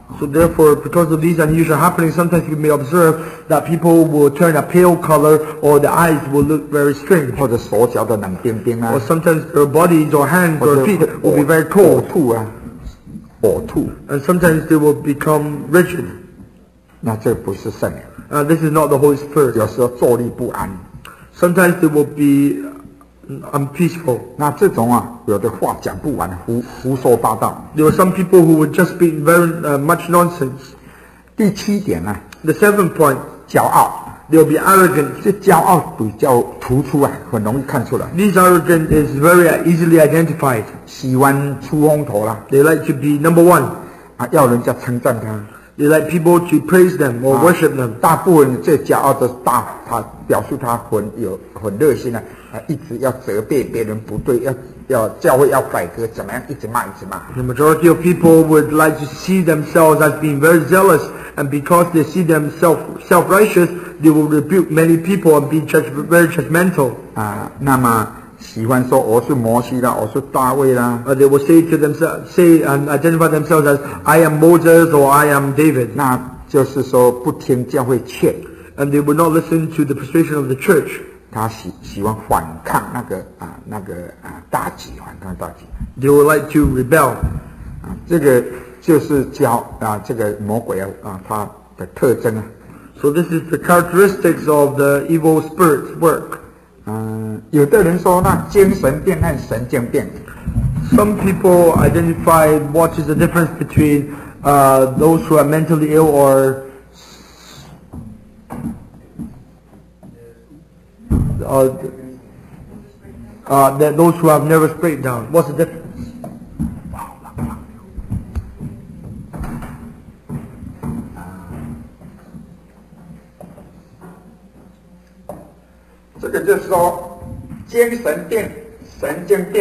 So therefore, because of these unusual happenings, sometimes you may observe that people will turn a pale color, or the eyes will look very strange. 或者手脚的冷冰冰啊 Or sometimes their bodies or hands 或 or 者 feet 会 will be very 呕 cold. 吐啊呕吐 And sometimes they will become rigid. 那这不是圣灵 Uh, this is not the Holy Spirit. 有时候坐立不安 Sometimes they will be unpeaceful. 那这种啊有的话讲不完胡胡说八道 There are some people who would just speak very uh, much nonsense. 第七点呢 The seventh point, 骄傲 they will be arrogant. 这骄傲比较突出啊很容易看出来 This arrogance is very easily identified. 喜欢出风头啦 They like to be number one. 啊要人家称赞他 They like people to praise them or worship them. 大部分最骄傲的大，他表示他很有很热心啊，啊，一直要责备别人不对，要要教会要改革，怎么样，一直骂，一直骂。 The majority of people would like to see themselves as being very zealous, and because they see themselves self-righteous, they will rebuke many people and be judge, very judgmental. 啊，那么喜欢说我是摩西啦，我是大卫啦， Uh, they will say to themselves, say and identify themselves as I am Moses or I am David, 那就是说不听教会劝， and they will not listen to the persuasion of the church. 他喜喜欢反抗那个啊那个啊大己，反抗大己 They will like to rebel. 啊，这个就是教啊这个魔鬼啊啊他的特征啊。 So this is the characteristics of the evil spirit's work. 嗯，有的人说那精神病和神经病。 Some people identify what is the difference between uh, those who are mentally ill or uh, uh, that those who have nervous breakdown. What's the difference? 这个就是说，精神病、神经病，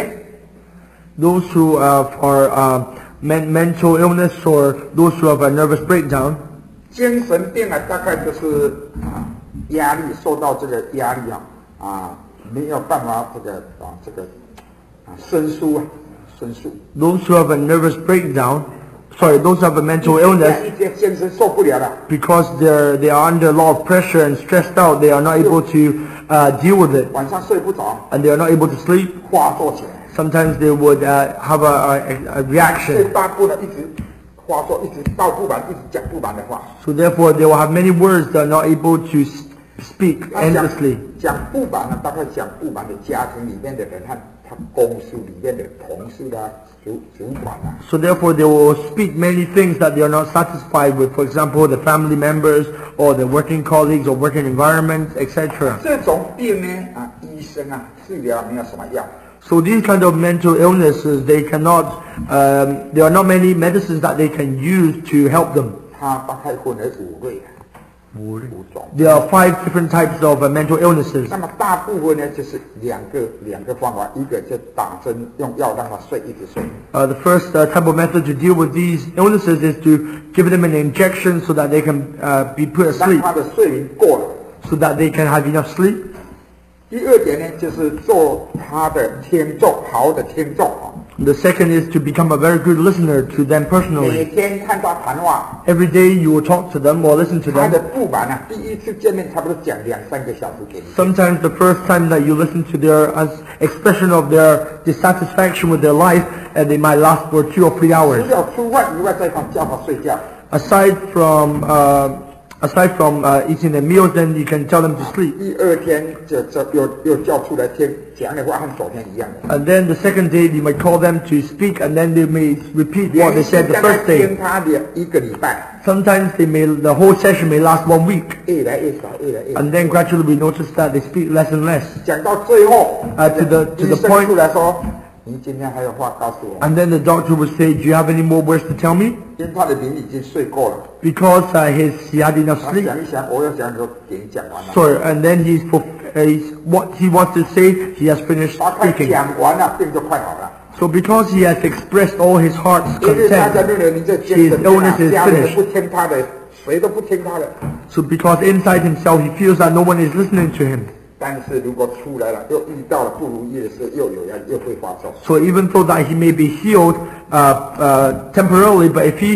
Those who have are uh, men- mental illness or those who have a nervous breakdown. 精神病啊，大概就是啊压力受到这个压力啊啊没有办法这个啊这个啊申诉啊申诉。 Those who have a nervous breakdown, sorry, those who have a mental illness, 一些精神受不了了， because they're they are under a lot of pressure and stressed out, they are not able to uh, deal with it, 晚上睡不着， and they are not able to sleep. 发作起来。 Sometimes they would uh, have a, a, a 所以 reaction. 大部分一直发作，一直道不满，一直讲不满的话。 So therefore, they will have many words that are not able to s- speak 那讲 endlessly. 讲不满呢，大概讲不满的家庭里面的人和他公司里面的同事啦、主主管啦。 So therefore, they will speak many things that they are not satisfied with. For example, the family members or the working colleagues or working environments, et cetera. 这种病呢，啊，医生啊治疗没有什么药。 So these kind of mental illnesses, they cannot, um, there are not many medicines that they can use to help them. 它大概分为五类，五种。 There are five different types of uh, mental illnesses. 那么大部分呢，就是两个两个方法，一个就打针用药让他睡，一直睡。 Uh, the first uh, type of method to deal with these illnesses is to give them an injection so that they can uh, be put 让 asleep, 他的睡眠够了。 so that they can have enough sleep. 第二点呢，就是做他的听众，好的听众啊。 The second is to become a very good listener to them 每 personally. 天看他谈话， Every day you will talk to them or listen to 他的 them. 不满啊，第一次见面差不多讲两三个小时给你。 Sometimes the first time that you listen to their as expression of their dissatisfaction with their life, and they might last for two or three 除 hours. 了吃饭以外，再放叫他睡觉。 Aside from uh, aside from uh, eating their meals, then you can tell them to sleep. 第二天就就又又叫出来听讲的话和昨天一样的。 And then the second day, you might call them to speak, and then they may repeat what they 连续 said the 大概 first 听 day. 他两一个礼拜， Sometimes they may the whole session may last one week, 越来越少，越来越少。 and then gradually we notice that they speak less and less. 讲到最后， Uh, to the- to 医 the 生 point- 出来说：“你今天还有话告诉我。” And then the doctor would say, "Do you have any more words to tell me?" 因为他的灵已经睡过了， Because uh, his he had enough 他 sleep. 想一想，我要想说给你讲完了。 So and then he's, for, uh, he's what he wants to say. He has finished 他快 speaking. 讲完了，病就快好了。 So because he has expressed all his heart's 因为他在 content, 认为你这精 his 神病 illness 啊， is 家里人 finished. 不听他的，谁都不听他的。 So because inside himself he feels that no one is listening to him. 但是如果出来了，又遇到了不如意的事，又有人又会发作。 So even though that he may be healed uh, uh, temporarily, but if he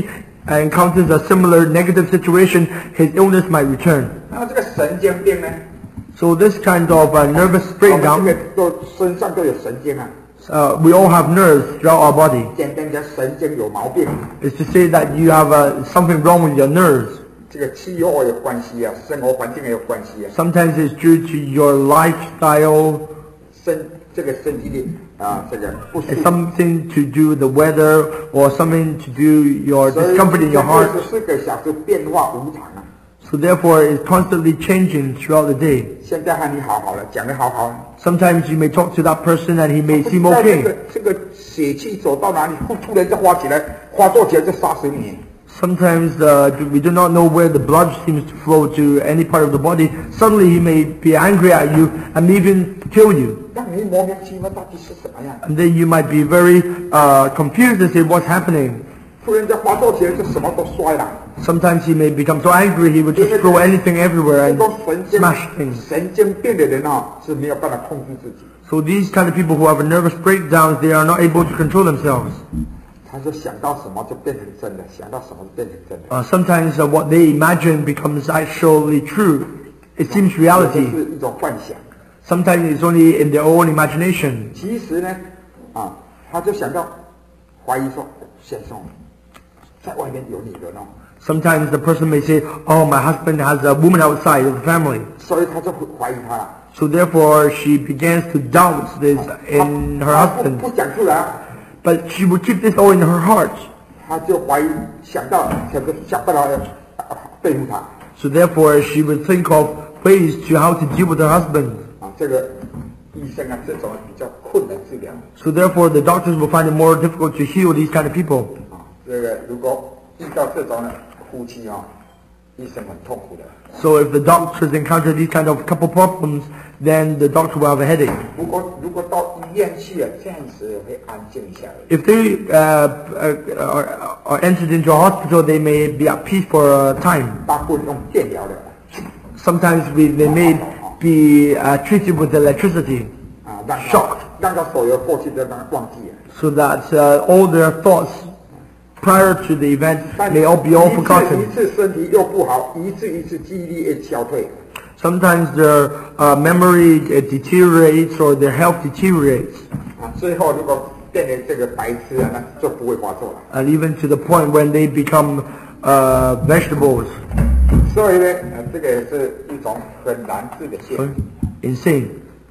encounters a similar negative situation, his illness might return. 那这个神经病呢？ So this kind of uh, nervous 我们 breakdown, 这个都身上都有神经啊。 uh, we all have nerves throughout our body. 简单讲，神经有毛病， It's to say that you have uh, something wrong with your nerves. 这个气候有关系啊，生活环境也有关系啊。 Sometimes it's due to your lifestyle. 身这个身体里啊，这个不舒 It's 服。 something to do with the weather or something to do your 所以 discomfort in your 二 heart. 十四个小时变化无常啊。 So therefore, it's constantly changing throughout the day. 现在和你好好了，讲得好好了。 Sometimes you may talk to that person and he may 不 seem 知道这 okay. 个这个血气走到哪里，突突然就发起来，发作起来就杀死你。 Sometimes uh, we do not know where the blood seems to flow to any part of the body. Suddenly he may be angry at you and may even kill you. 让你莫名其妙到底是什么样？ And then you might be very uh, confused and say, what's happening? 突然间发作起来就什么都摔了。 Sometimes he may become so angry he would just throw anything everywhere 这 and 种神经 smash things. 神经病的人啊，是没有办法控制自己。 So these kind of people who have a nervous breakdowns, they are not able to control themselves. 他就想到什么就变成真的，想到什么就变成真的。 Uh, sometimes uh, what they imagine becomes actually true. It seems 这 reality. 是一种幻想。 Sometimes it's only in their own imagination. 其实呢，啊，他就想到怀疑说，先生，在外面有女人哦， Sometimes the person may say, oh, my husband has a woman outside of the family. 所以他就会怀疑他了。 So therefore she begins to doubt this 他 in her 他不 husband. 不讲出来啊， But she would keep this all in her heart. 他就怀疑，想到想个想办法要对付他。 So therefore she would think of ways to how to deal with her husband. 啊，这个医生啊，这种比较困难治疗。 So therefore the doctors will find it more difficult to heal these kind of people. 啊，这个如果遇到这种夫妻啊，医生很痛苦的。 So if the doctors encounter these kind of couple problems, then the doctor will have a headache. 如果如果到医院去啊，暂时会安静下来。 If they uh, uh, are, are entered into a hospital, they may be at peace for a time. 大部分用电疗的。 Sometimes we, they may be uh, treated with electricity, 啊，让他 shocked, 让他所有过去的让他忘记了。 so that uh, all their thoughts prior to the event 但 may all be all 一次 forgotten. 一次身体又不好，一次一次记忆力也消退。 Sometimes their uh, memory uh, deteriorates or their health deteriorates, 啊，最后如果变成这个白痴啊，那就不会发作了。 and even to the point when they become uh, vegetables, 所以呢，呃，这个也是一种很难治的现 so 象。 insane.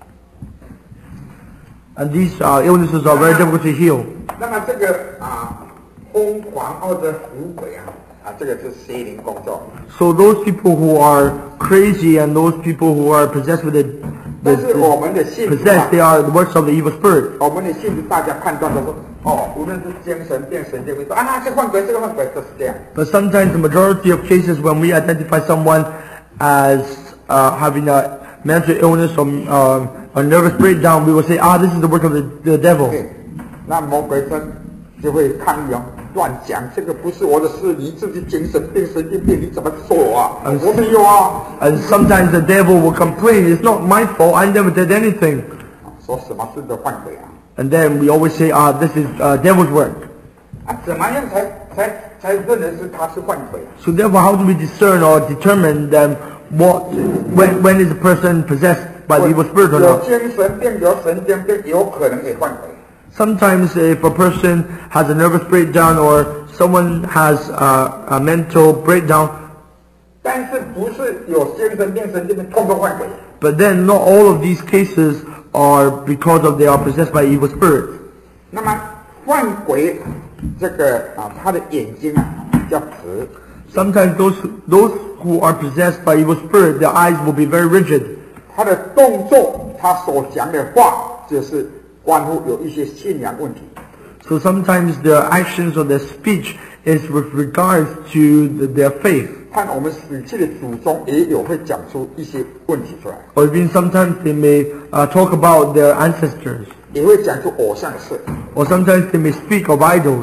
And these uh, illnesses are very difficult to heal. 那么这个啊，疯狂或者胡鬼啊，啊，这个是邪灵工作。 So those people who are crazy and those people who are possessed with the, 但 the, 是我 the 们的信徒啊 possessed, they are the works of the evil spirit. 我们的信徒大家判断都说，哦，无论是精神病、神经病，说啊，这换鬼，这个换鬼，就是这样。 But sometimes the majority of cases when we identify someone as uh, having a mental illness or uh, a nervous breakdown, we will say, ah, this is the work of the, the devil. 对，那魔鬼真就会抗议哦，乱讲，这个不是我的事，你自己精神病、神经病，你怎么说我啊？我没有啊。 And sometimes the devil will complain, it's not my fault, I never did anything. 说什么事都换鬼啊？ And then we always say, ah, this is uh, devil's work. 啊，怎么样才才才认为是他是换鬼啊？ So therefore, how do we discern or determine then what, when, when is a person possessed by the evil spirit or 有 not? 精神病、有神经病，有可能也换鬼。 Sometimes if a person has a nervous breakdown or someone has uh, a mental breakdown, 但是不是有精神病、神经病，通通换鬼。 but then not all of these cases are because of they are possessed by evil spirits. 那么换鬼这个啊，他的眼睛啊比较直， Sometimes those those who are possessed by evil spirit, their eyes will be very rigid. 他的动作，他所讲的话，就是关乎有一些信仰问题。 So sometimes their actions or their speech is with regards to the, their faith. 看我们死去的祖宗也有会讲出一些问题出来， Or even sometimes they may uh, talk about their ancestors. 也会讲出偶像的事， Or sometimes they may speak of idols.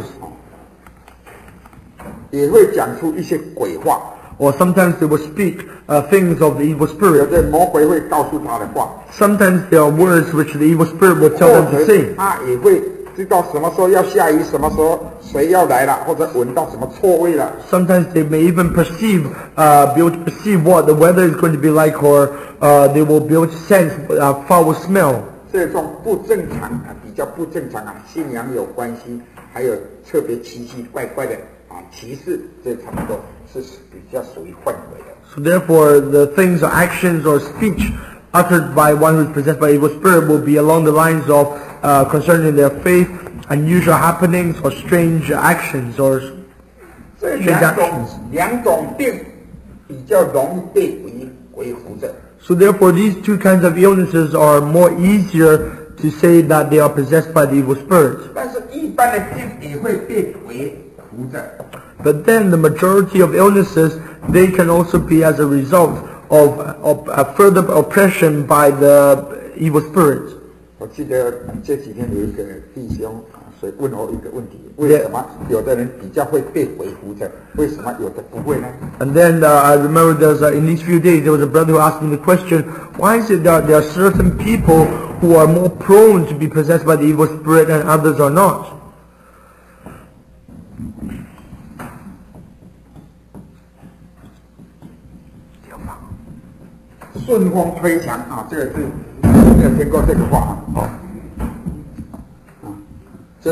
也会讲出一些鬼话。 Or sometimes they will speak uh, things of the evil 有 spirit. 的魔鬼会告诉他的话， Sometimes there are words which the evil spirit will tell 或 them to 者 say. 他也会知道什么时候要下雨，什么时候谁要来了，或者闻到什么臭味了。 Sometimes they may even perceive, uh, be able to perceive what the weather is going to be like, or uh, they will be able to sense uh, foul smell. 这种不正常啊，比较不正常啊，信仰有关系，还有特别奇奇怪怪的啊歧视，这差不多是比较属于氛围的。 So therefore, the things or actions or speech uttered by one who is possessed by evil spirit will be along the lines of uh, concerning their faith, unusual happenings, or strange actions, or 这 strange 两种 actions. 两种病比较容易被为为扶着。 So therefore, these two kinds of illnesses are more easier to say that they are possessed by the evil spirit. 但是，一般的病也会被为扶着。 But then the majority of illnesses, they can also be as a result of, of uh, further oppression by the evil spirit. 我记得这几天有一个弟兄啊，所以问我一个问题：为什么有的人比较会被为扶着，为什么有的不会呢？ And then uh, I remember there's uh, in these few days there was a brother who asked me the question: why is it that there are certain people who are more prone to be possessed by the evil spirit and others are not? 顺风推墙啊，这个是没有听过这个话啊，啊，就是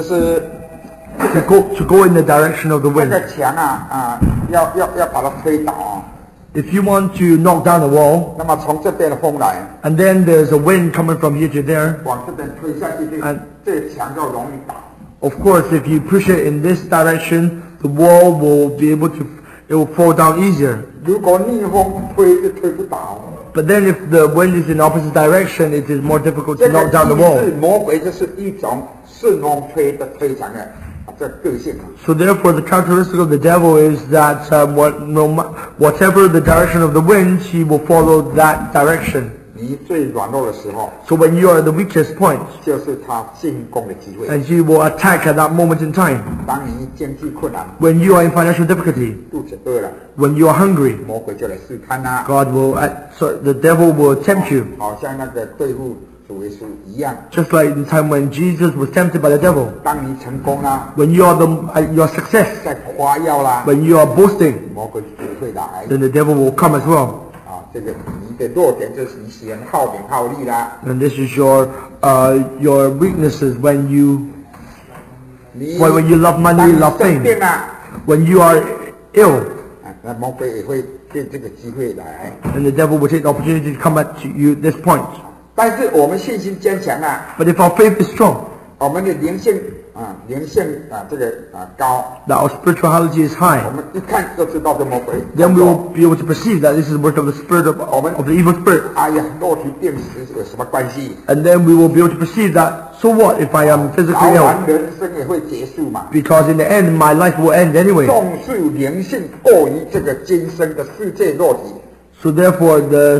To go, to go in the direction of the 那 wind. 个墙啊啊，要要要把它推倒啊。 If you want to knock down the wall, 那么从这边的风来， and then there's a wind coming from here to there, 往这边推下去，这 and 这个墙就容易倒。 of course if you push it in this direction, the wall will be able to, it will fall down easier. 如果逆风推就推不倒。 But then if the wind is in the opposite direction, it is more difficult 这 to 个 knock down the 机 wall. 制魔鬼就是一种顺风推的推墙的啊，这个性啊。 So therefore, the characteristic of the devil is that um, what, no, ma- whatever the direction of the wind, he will follow that direction. 你最软弱的时候， So when you are at the weakest point, 就是他进攻的机会。 and he will attack at that moment in time. 当你经济困难， When you are in financial difficulty, 肚子饿了， when you are hungry, 魔鬼就来试探啦， God will, uh, so the devil will tempt you. 好像那个对付主耶稣一样。 Just like the time when Jesus was tempted by the devil. 当你成功啦， When you are the, uh, your success, 在夸耀啦， when you are boasting, 魔鬼也会来。 then the devil will come as well. 啊，这个你的弱点就是你喜欢好名好利啦， And this is your, uh, your weaknesses when you, 你 when, when you love 当 money, 你 love 生 fame. 病啦， When you are ill, 啊，那魔鬼也会借这个机会来。 then the devil will take the opportunity to come at to you at this point. 但是我们信心坚强啊， But if our faith is strong, 我们的灵性啊，灵性啊，这个啊高， that our spirituality is 我 high, 们一看就知道这魔鬼。 then we will be able to perceive that this is the work of the spirit of, of the evil spirit. 哎呀，肉体病死有什么关系？ And then we will be able to perceive that, so what if I am 早 physically ill? 晚人生也会结束嘛。 Because in the end, my life will end anyway. 纵是灵性过于这个今生的世界肉体， So therefore, the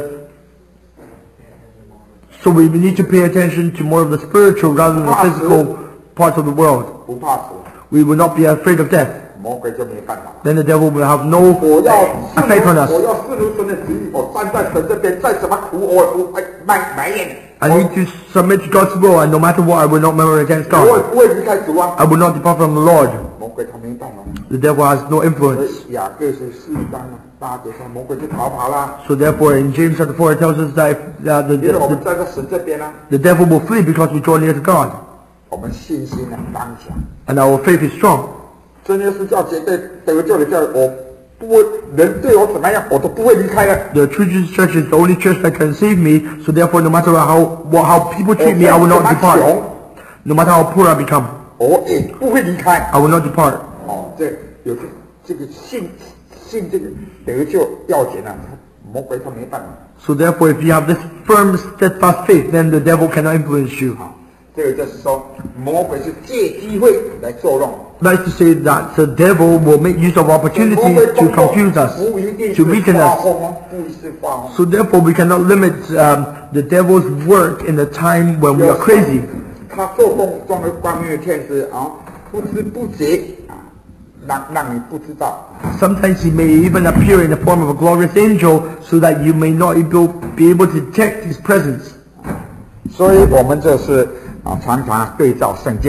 so we need to pay attention to more of the spiritual rather than the physical parts of the world. 不怕死， We will not be afraid of death. 魔鬼就没办法。 Then the devil will have no 我要 effect on 我 us. 要视如神的旨意，我站在神这边，再怎么苦我我哎埋埋怨， I need to submit to God's will, and no matter what, I will not murmur against 我我 God. 不会离开主啊。 I will not depart from the Lord. 魔鬼他没办法， The devil has no 所 influence. 以雅各是四章啊，大节上魔鬼就逃跑啦， So therefore, in James chapter four, it tells us that, if, that the, 因为我们 the, 站在神这边啊， the devil will flee because we draw near to God, 我们信心啊刚强。 and our faith is strong. 真耶稣教绝对得救的教，我不会人对我怎么样，我都不会离开的。 The true Jesus Church is the only church that can save me. So therefore, no matter how what, how people treat me, I will not depart. No matter how poor I become, 我也不会离开。 I will not depart. 哦，这有这这个信信这个得救要紧啊，魔鬼他没办法。 So therefore, if you have this firm, steadfast faith, then the devil cannot influence you. 好，这个就是说，魔鬼是借机会来作弄。 That is to say that the devil will make use of opportunities to confuse us, 不一定 to 是 weaken 发 us. 疯啊，不是发疯。 So therefore, we cannot limit um, the devil's work in the time when we are crazy. 他做梦中的光明的天使啊，不知不觉啊，让让你不知道。 Sometimes he may even appear in the form of a glorious angel, so that you may not able, be able to detect his presence. 所以我们这是啊，常常对照圣经。 So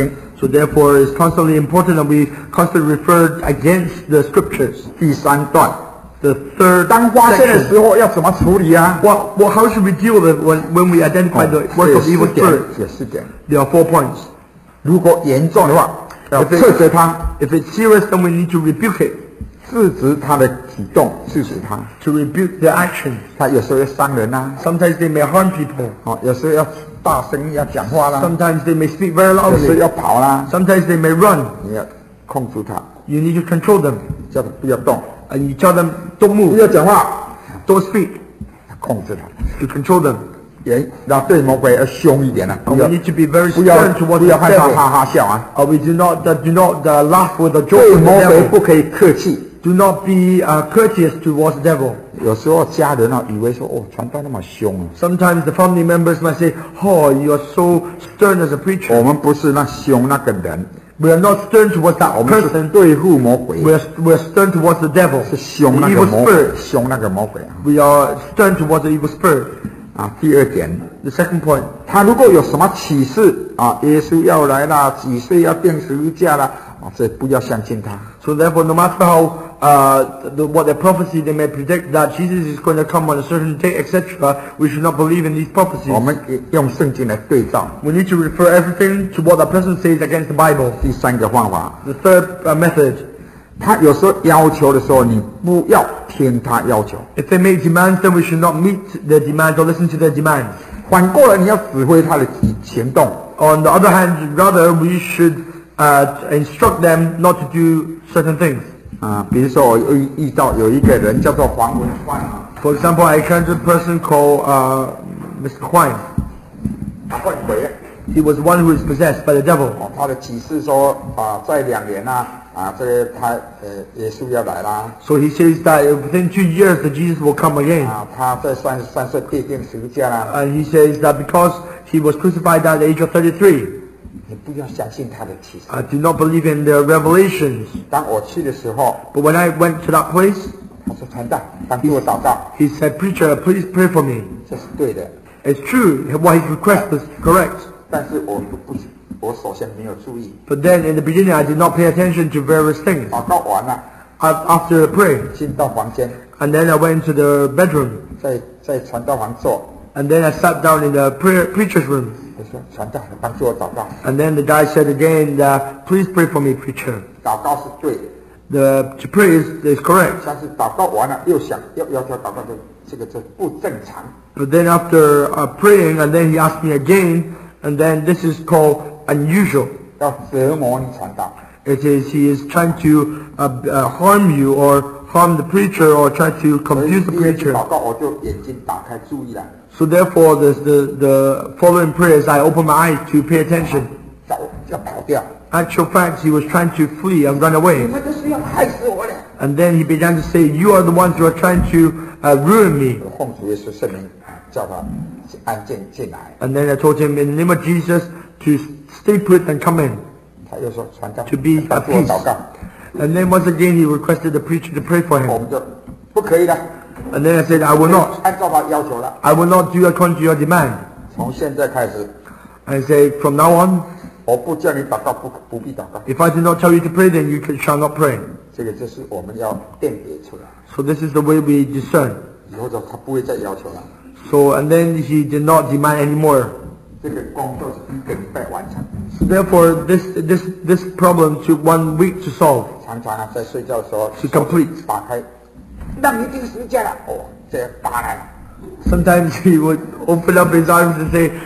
So therefore, it's constantly important that we constantly refer against the scriptures. 第三段， The third 当发现的 section. 时候要怎么处理啊？ What, what, how should we deal with it when, when we identify the 这 work 也 of 是 evil 点， spirit? 也是点。 There are four points. 如果严重的话，要 If 斥责 it's, 他， if it's serious, then we need to rebuke it, 制止他的举动，制止他。 to rebuke their actions. 他有时候要伤人啊， Sometimes they may harm people. 哦，有时候要大声要讲话啦， Sometimes they may speak very 有时候 loudly. 要跑啦， Sometimes they may run. 你要控制他， You need to control them. 叫他不要动， And you tell them, don't 不 move, 要讲话， don't speak, 控制他。 to control them. 也要对魔鬼要凶一点啊， And 不 we 要 need to be very 不要 stern towards 不 the 要害怕 devil. 哈哈笑啊， Uh, we do not, uh, do not uh, laugh with the joke 对 of the 魔鬼 devil. 不可以客气。 Do not be uh, courteous towards the devil. 有时候家人啊，以为说哦，传道那么凶啊， Sometimes the family members might say, oh, you are so stern as a 我 preacher. 们不是那凶那个人， We are not stern towards 我 that 们是 person. 对付魔鬼， We are, we are stern towards the devil, 是 the 凶那个 evil 魔鬼， spirit. 凶那个魔鬼啊。 We are stern towards the evil spirit. 啊，第二点， The second point, 他如果有什么启示啊，耶稣要来啦，几岁要钉十字架啦，啊，这不要相信他。 so therefore no matter how, uh, the, what their prophecy they may predict that Jesus is going to come on a certain date, et cetera, we should not believe in these 我 prophecies. 们也用圣经来对照。 We need to refer everything to what the person says against the Bible. 第三个方法， The third uh, method, 他有时候要求的时候，你不要听他要求， if they make demands, then we should not meet their demands or listen to their demands. 反过来你要指挥他的行行动。 On the other hand, rather, we should uh, instruct them not to do certain things. 啊，比如说我遇遇到有一个人叫做黄文欢啊， For example, I encountered a person called uh, Mister Huang. 他换鬼了。 He was one who is possessed by the devil. 哦，他的启示说啊，在两年呐，啊，这个他呃，耶稣要来啦， So he says that within two years that Jesus will come again. 啊，他在三十三岁被钉十字架啦， And he says that because he was crucified at the age of thirty-three, 你不要相信他的启示。 I do not believe in their revelations. 当我去的时候， But when I went to that place, 他说传道，帮助我祷告， he said, Preacher, please pray for me. 这是对的。 It's true, what his request was correct. 但是我不不，我首先没有注意， But then in the beginning, I did not pay attention to various things. 祷告完了， A- After praying, 进到房间， and then I went into the bedroom, 在在传道房坐， and then I sat down in the prayer, preacher's room. 我说传道，帮助我祷告， And then the guy said again, uh, please pray for me, preacher. 祷告是对的， The, to pray is, is correct. 但是祷告完了又想要要求祷告，这这个这不正常。 But then after uh, praying, and then he asked me again, and then this is called unusual. 要折磨你传道， It is, he is trying to uh, uh, harm you or harm the preacher or try to 所以 confuse the 第一次 preacher. 祷告我就眼睛打开注意了， So therefore, the, the, the following prayers, I opened my eyes to pay attention. 找要跑掉， Actual fact, he was trying to flee and run 你 away. 们都是要害死我的。 And then he began to say, you are the ones who are trying to uh, ruin me. 奉主耶稣圣名叫他安静进来， And then I told him, in the name of Jesus, to stay put and come in, 他又说传道 to be 帮 at 助我 peace. 祷告， And then once again, he requested the preacher to pray for 我 him. 们就不可以的， And then I said, I will not. 按照他要求了， I will not do according to your demand. 从现在开始， I say, from now on, 我不叫你祷告，不不必祷告， if I do not tell you to pray, then you can, shall not pray. 这个就是我们要辨别出来， So this is the way we discern. 以后就他不会再要求了， So, and then he did not demand anymore. 这个工作是一个礼拜完成。 So therefore, this, this, this problem took one week to solve, 常常啊，在睡觉的时候 to complete. 打开，让你钉十字架了，哦，这个打来了， Sometimes he would open up his arms and say,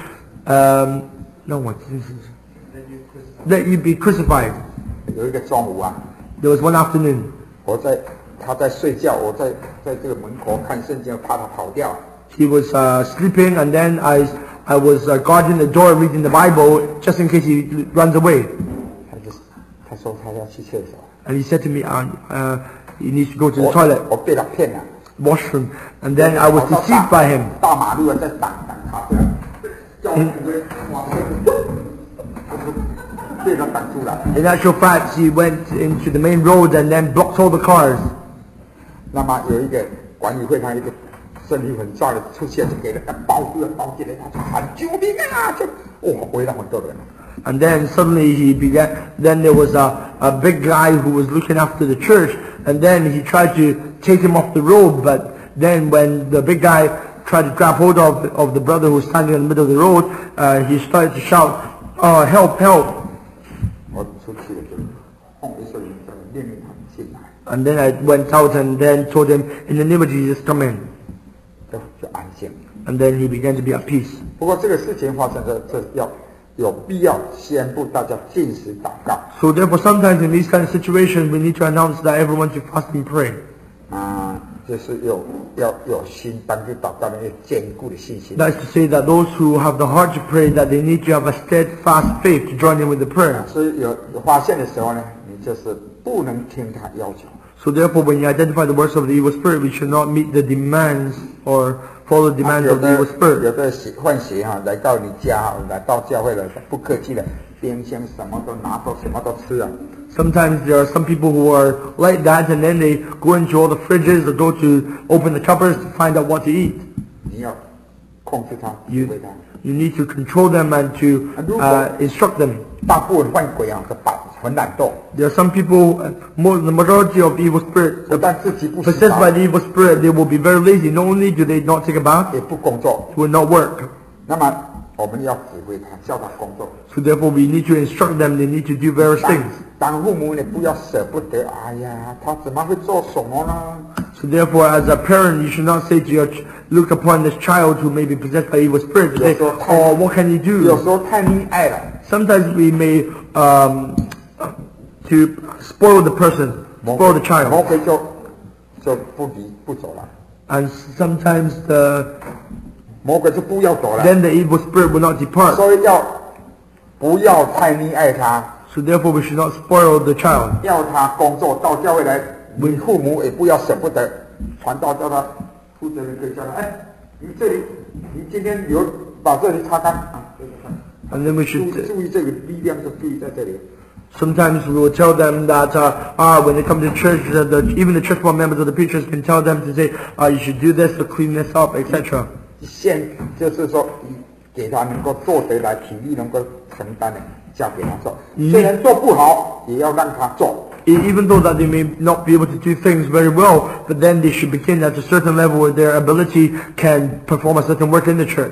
um, no, what? That you be crucified. 有一个中午啊， There was one afternoon. 我在他在睡觉，我在在这个门口看圣经，怕他跑掉。 He was uh, sleeping, and then I, I was uh, guarding the door reading the Bible just in case he runs away. 他就他说他要去厕所， And he said to me, uh, uh, he needs to go to the 我 toilet, 我被他骗了。 washroom. And then I was 跑到 deceived by him. 大马路啊，在挡挡他，叫我往被他挡住了。 In actual fact, he went into the main road and then blocked all the cars. 那么有一个管理会上一个身体很壮的出现，就给他包住了包进来，他就喊救命啊！就哇，围了很多人。 And then suddenly he began, then there was a, a big guy who was looking after the church, and then he tried to take him off the road, but then when the big guy tried to grab hold of, of the brother who was standing in the middle of the road, uh, he started to shout, oh, help, help. And then I went out and then told him, in the name of Jesus, come in. And then he began to be at peace. So therefore, sometimes in these kind of situations, we need to announce that everyone should fast and pray. That's to say that those who have the heart to pray, that they need to have a steadfast faith to join in with the prayer. So therefore, when you identify the works of the evil spirit, we should not meet the demands or follow the demands of the evil spirit. Sometimes there are some people who are like that, and then they go into all the fridges or go to open the cupboards to find out what to eat. You, you need to control them and to uh, instruct them. There are some people, uh, more, the majority of evil spirits, uh, possessed by the evil spirit, they will be very lazy. Not only do they not take a bath, it will not work. So therefore we need to instruct them, they need to do various things. So therefore, as a parent, you should not say to your ch look upon this child who may be possessed by evil spirits and say, oh, what can you do? Sometimes we may um, to spoil the person, spoil the child. And sometimes the then the evil spirit will not depart. So therefore we should not spoil the child. We, and then we should sometimes we will tell them that uh, ah, when they come to church, uh, the, even the church board members or the preachers can tell them to say, ah, you should do this to clean this up, et cetera. Even though that they may not be able to do things very well, but then they should begin at a certain level where their ability can perform a certain work in the church.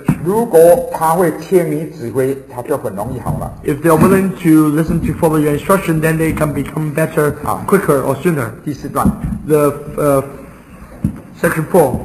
If they are willing to listen to follow your instruction, then they can become better quicker or sooner. The uh, section four.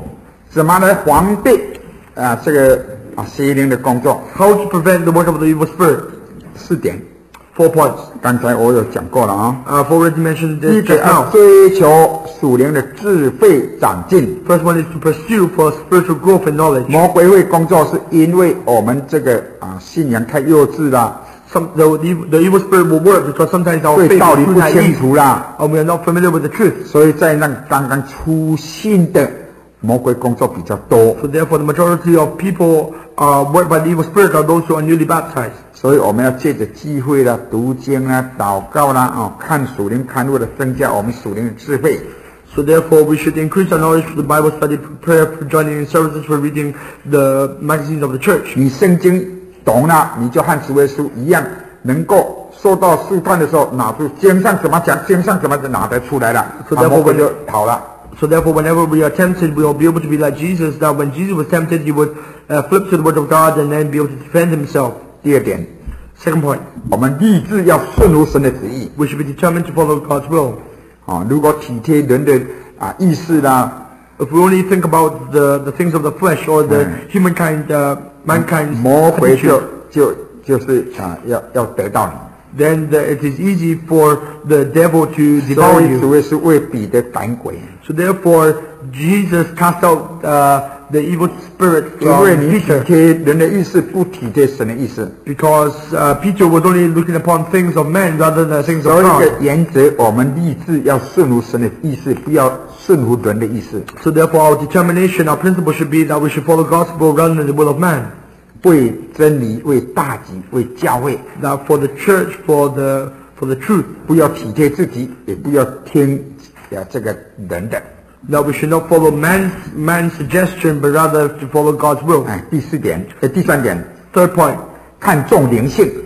Uh, 这个啊邪灵的工作 How to prevent the work of the evil spirit? 四点 Four points. 刚才我有讲过了啊。 I've already mentioned 第一 this 个 just 要 now. 追求属灵的智慧长进。 First one is to pursue for spiritual growth and knowledge. 魔鬼会工作是因为我们这个啊信仰太幼稚啦， Some, the, the evil spirit will work because sometimes our 对 faith 道理 is too 不清 naive 楚啦， and we are not familiar with the truth. 所以在那刚刚出信的魔鬼工作比较多。 So therefore the majority of people uh, worked by the evil spirit are those who are newly baptized. 所以我们要借着机会啦、读经啦、祷告啦、哦，看属灵刊物的增加我们属灵的智慧。 So therefore we should increase our knowledge for the Bible study, for prayer, for joining in services, for reading the magazines of the church. 你圣经懂了，你就和主耶稣一样，能够受到试探的时候，拿出经上怎么讲，经上怎么就拿得出来了， So 啊， therefore 魔鬼就逃了。 So therefore, whenever we are tempted, we will be able to be like Jesus. That when Jesus was tempted, he would uh, flip to the word of God and then be able to defend himself. 第二点， Second point, 我们立志要顺服神的旨意。 we should be determined to follow God's will. 啊，如果体贴人的啊意识啦， If we only think about the, the things of the flesh or the humankind, uh, mankind's 魔鬼就 attitude, 就就是啊要要得到你。 then the, it is easy for the devil to 所 devour 以主 you. 耶稣为彼得赶鬼， So therefore, Jesus cast out uh, the evil spirit 因为 from 你体 Peter 贴人的意识，不体贴神的意思。 because uh, Peter was only looking upon things of men rather than things 所 of 以一 God. 个原则，我们立志要顺服神的意思，不要顺服人的意思。 So therefore, our determination, our principle should be that we should follow gospel rather than the will of man. 为真理，为大局，为教会， That for the church, for the for the truth, 不要体贴自己，也不要听啊这个人的。 that we should not follow man's man's suggestion, but rather to follow God's will. 哎，第四点，呃，第三点， Third point, 看重灵性。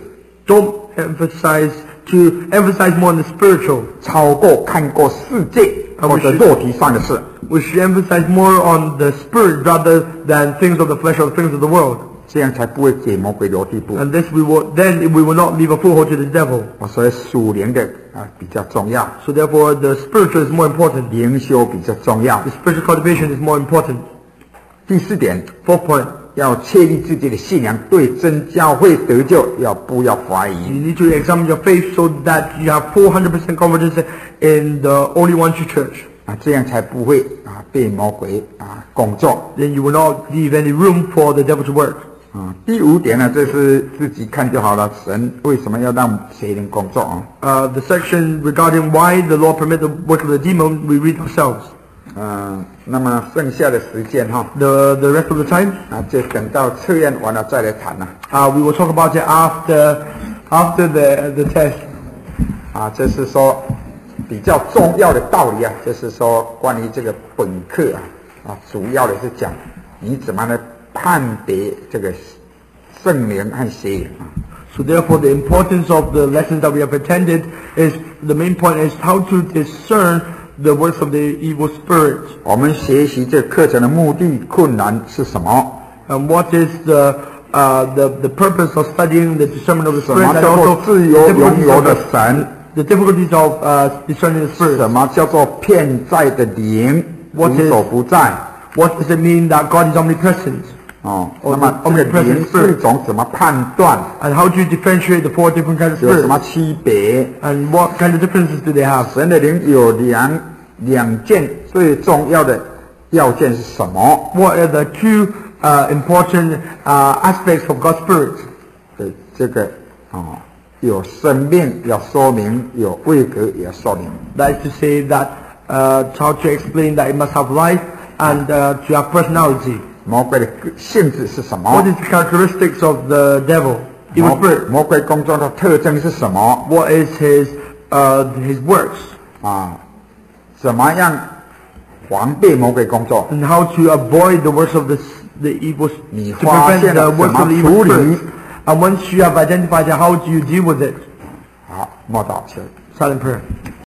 don't emphasize to emphasize more on the spiritual. 超过看过世界或者肉体上的事。 We should emphasize more on the spirit rather than things of the flesh or things of the world. 这样才不会给魔鬼留地步。 And this we will then we will not leave a foothold to the devil. 所以属灵的啊比较重要， So therefore, the spiritual is more important. 灵修比较重要。 The spiritual cultivation is more important. 第四点， Fourth point. 要确立自己的信仰，对真教会得救，要不要怀 You 疑？ need to examine your faith so that you have four hundred percent confidence in the only one true church. 啊，这样才不会啊被魔鬼啊工作。 Then you will not leave any room for the devil to work. 啊，第五点呢，这是自己看就好了。神为什么要让邪灵工作啊？ Uh, the section regarding why the Lord permit the work of the demon, we read ourselves. 嗯，那么剩下的时间哈， The the rest of the time, 啊，就等到测验完了再来谈了。 uh, we will talk about it after after the the test. 啊，这是说比较重要的道理啊，就是说关于这个本课啊，啊，主要的是讲你怎么来判别这个圣灵和邪灵啊。 So therefore, the importance of the lessons that we have attended is the main point is how to discern the works of the evil spirit. 我们学习这课程的目的困难是什么？ And what is the uh, the the purpose of studying the discernment of the 什 spirit 么 and 叫做 also 自由 the 拥 difficulties 有 of 的 the, 神？ the difficulties of uh, discerning the spirit. 什么叫做骗在的灵？ What 无 is- 所不在？ What does it mean that God is omnipresent? 哦， or 那么 the 这个 omnipresent 灵 spirit. 是一种怎么判断？ And how do you differentiate the four different kinds of 有什么 spirits? 区别？ And what kind of differences do they have? 神的灵有两两件最重要的要件是什么？ What are the two uh, important uh, aspects of God's spirit? 对，这个哦，有生命要说明，有位格也要说明。 That is to say that uh, how to explain that it must have life and uh, to have personality. 魔鬼的个性质是什么 What？is the characteristics of the devil, evil 魔 spirit? 魔鬼工作的特征是什么？ What is his uh, his works? 啊，怎么样防备魔鬼工作？ And how to avoid the works of the the evil, 你 to 发 prevent 现 the 了怎 works 么 of the 处 evil 理 spirit? And once you have identified it, how do you deal with it? 好，默祷求。 Silent prayer.